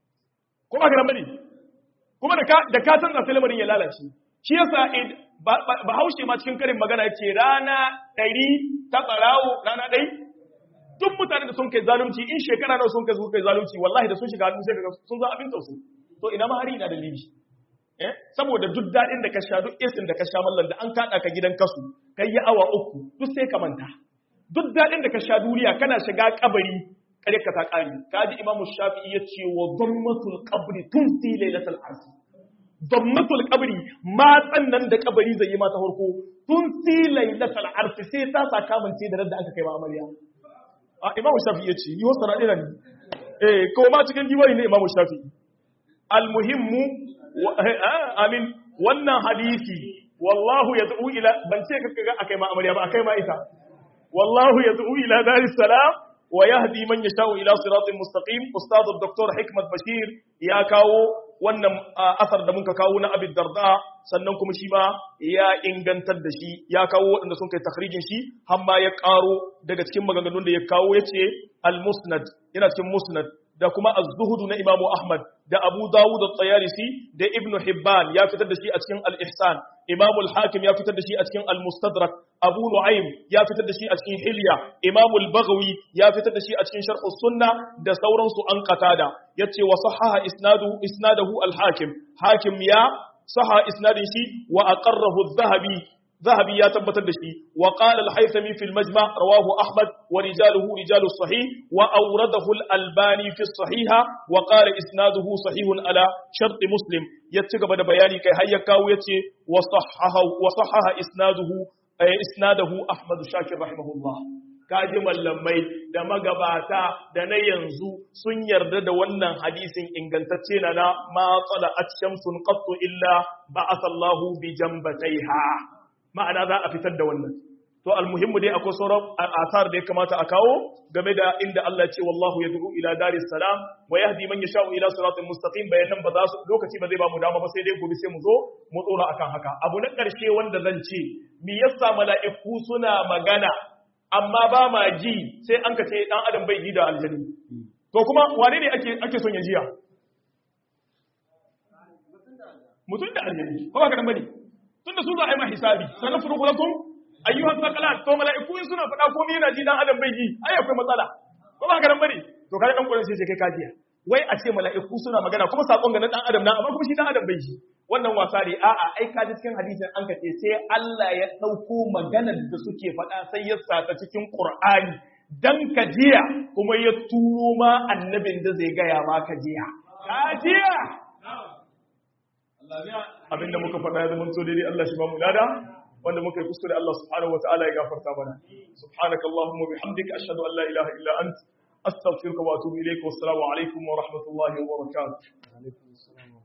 ko ba ga bane kuma da ka canza sai lamarin ya lalace shi yasa ba haushe ma cikin karin magana yace rana 100 ta barawo rana 1 duk mutanen da sun kai zalunci in shekara nawa sun kai zalunci wallahi da sun shiga hannu sai kaga sun zo abin tausayi to ina ma hari ina dalili saboda duk dadin da ka sha duk esin da ka sha mallan da an kada ka gidan kasu kai yi awa 3 duk sai ka manta duk dadin da ka sha duniya kana shiga kabari kare ka ta kare kaji imamu shafi'i yace wa dhammatul qabri tunsi lailatul arsh dhammatul qabri ma tsannan da kabari zai yi mata farko tunsi lailatul arsh sai ta saka mance da da aka kai ba amarya imamu shafi'i yace yi wasu radina ne ko ma cikin diwani ne imamu shafi'i almuhimmu amin wannan hadisi wallahu yad'u ila ban ce kaga akai ma amarya ba akai ma ita wallahu yad'u ila daris salam wa yahdi man yasha'u ila siratin mustaqim ustad dr hikmat bashir ya kawo wannan asar da muka kawo na abi darda sannan kuma shi ma ya ingantar da shi ya kawo waɗanda sun kai takhrijin shi har ma ya karo daga cikin maganganun da ya kawo yace al musnad yana cikin musnad da kuma az-zuhud na imamu ahmad da abu dawud at-tayalisi da ibnu hibban ya fitar da shi a cikin al-ihsan imamu al-hakim ya fitar da shi a cikin al-mustadrak abu nu'aym ya fitar da shi a cikin hilya imamu al-baghawi ya fitar da shi a cikin sharh as-sunna da sauransu an qatada yace wa sahaha isnadahu al-hakim hakim ya saha isnadin shi wa aqarrahu adh-dhahabi ذهبي يا تبتد شيء وقال الحيثمي في المجمع رواه أحمد ورجاله رجال الصحيح وأورده الألباني في الصحيحة وقال إسناده صحيح على شرط مسلم يتقب بياني كي هيا كاويتي وصحها إسناده أحمد شاكر رحمه الله kaji mallamai da magabata da na yanzu sun yarda da wannan hadisin ingantacce na ma tsala at-shamsun qattu illa ba'atha Allahu bi jambataiha ma'ana za a fitar da wannan to almuhimmu dai akwai sauran asar da ya kamata a kawo game da inda Allah ya ce wallahu yad'u ila daris salam wa yahdi man yasha'u ila siratin mustaqim bayanan ba za su lokaci ba zai ba mu dama ba sai dai gobe sai mu zo mu tsora akan haka abu na karshe wanda zan ce me yasa mala'iku suna magana amma ba ma ji sai an ka ce dan adam bai ji da aljanni to kuma wane ne ake son ya jiya mutun da aljanni ko ba ka dan bane tunda su za a yi ma hisabi sanan furuqu lakum ayyuhan thaqalat to mala'iku in suna faɗa komai yana ji dan adam bai ji ai akwai matsala ko ba ka dan bane to kai dan kullun sai kai kajiya wai a ce mala'iku suna magana kuma sakon ga na dan adam na amma kuma shi dan adam bai ji wannan wasa ne a'a ai ka ji cikin hadisin an kace sai Allah ya dauko maganar da suke faɗa sai ya sata cikin Qur'ani dan ka jiya kuma ya turo ma annabin da zai gaya ma ka jiya ka jiya abinda muka faɗa ya zama to dai Allah shi ba mu lada wanda muka yi kuskure Allah subhanahu wataala ya gafarta mana subhanakallahumma bihamdika ashhadu an la ilaha illa anta astaghfiruka wa atubu ilayk wa assalamu alaikum wa rahmatullahi wa barakatuh.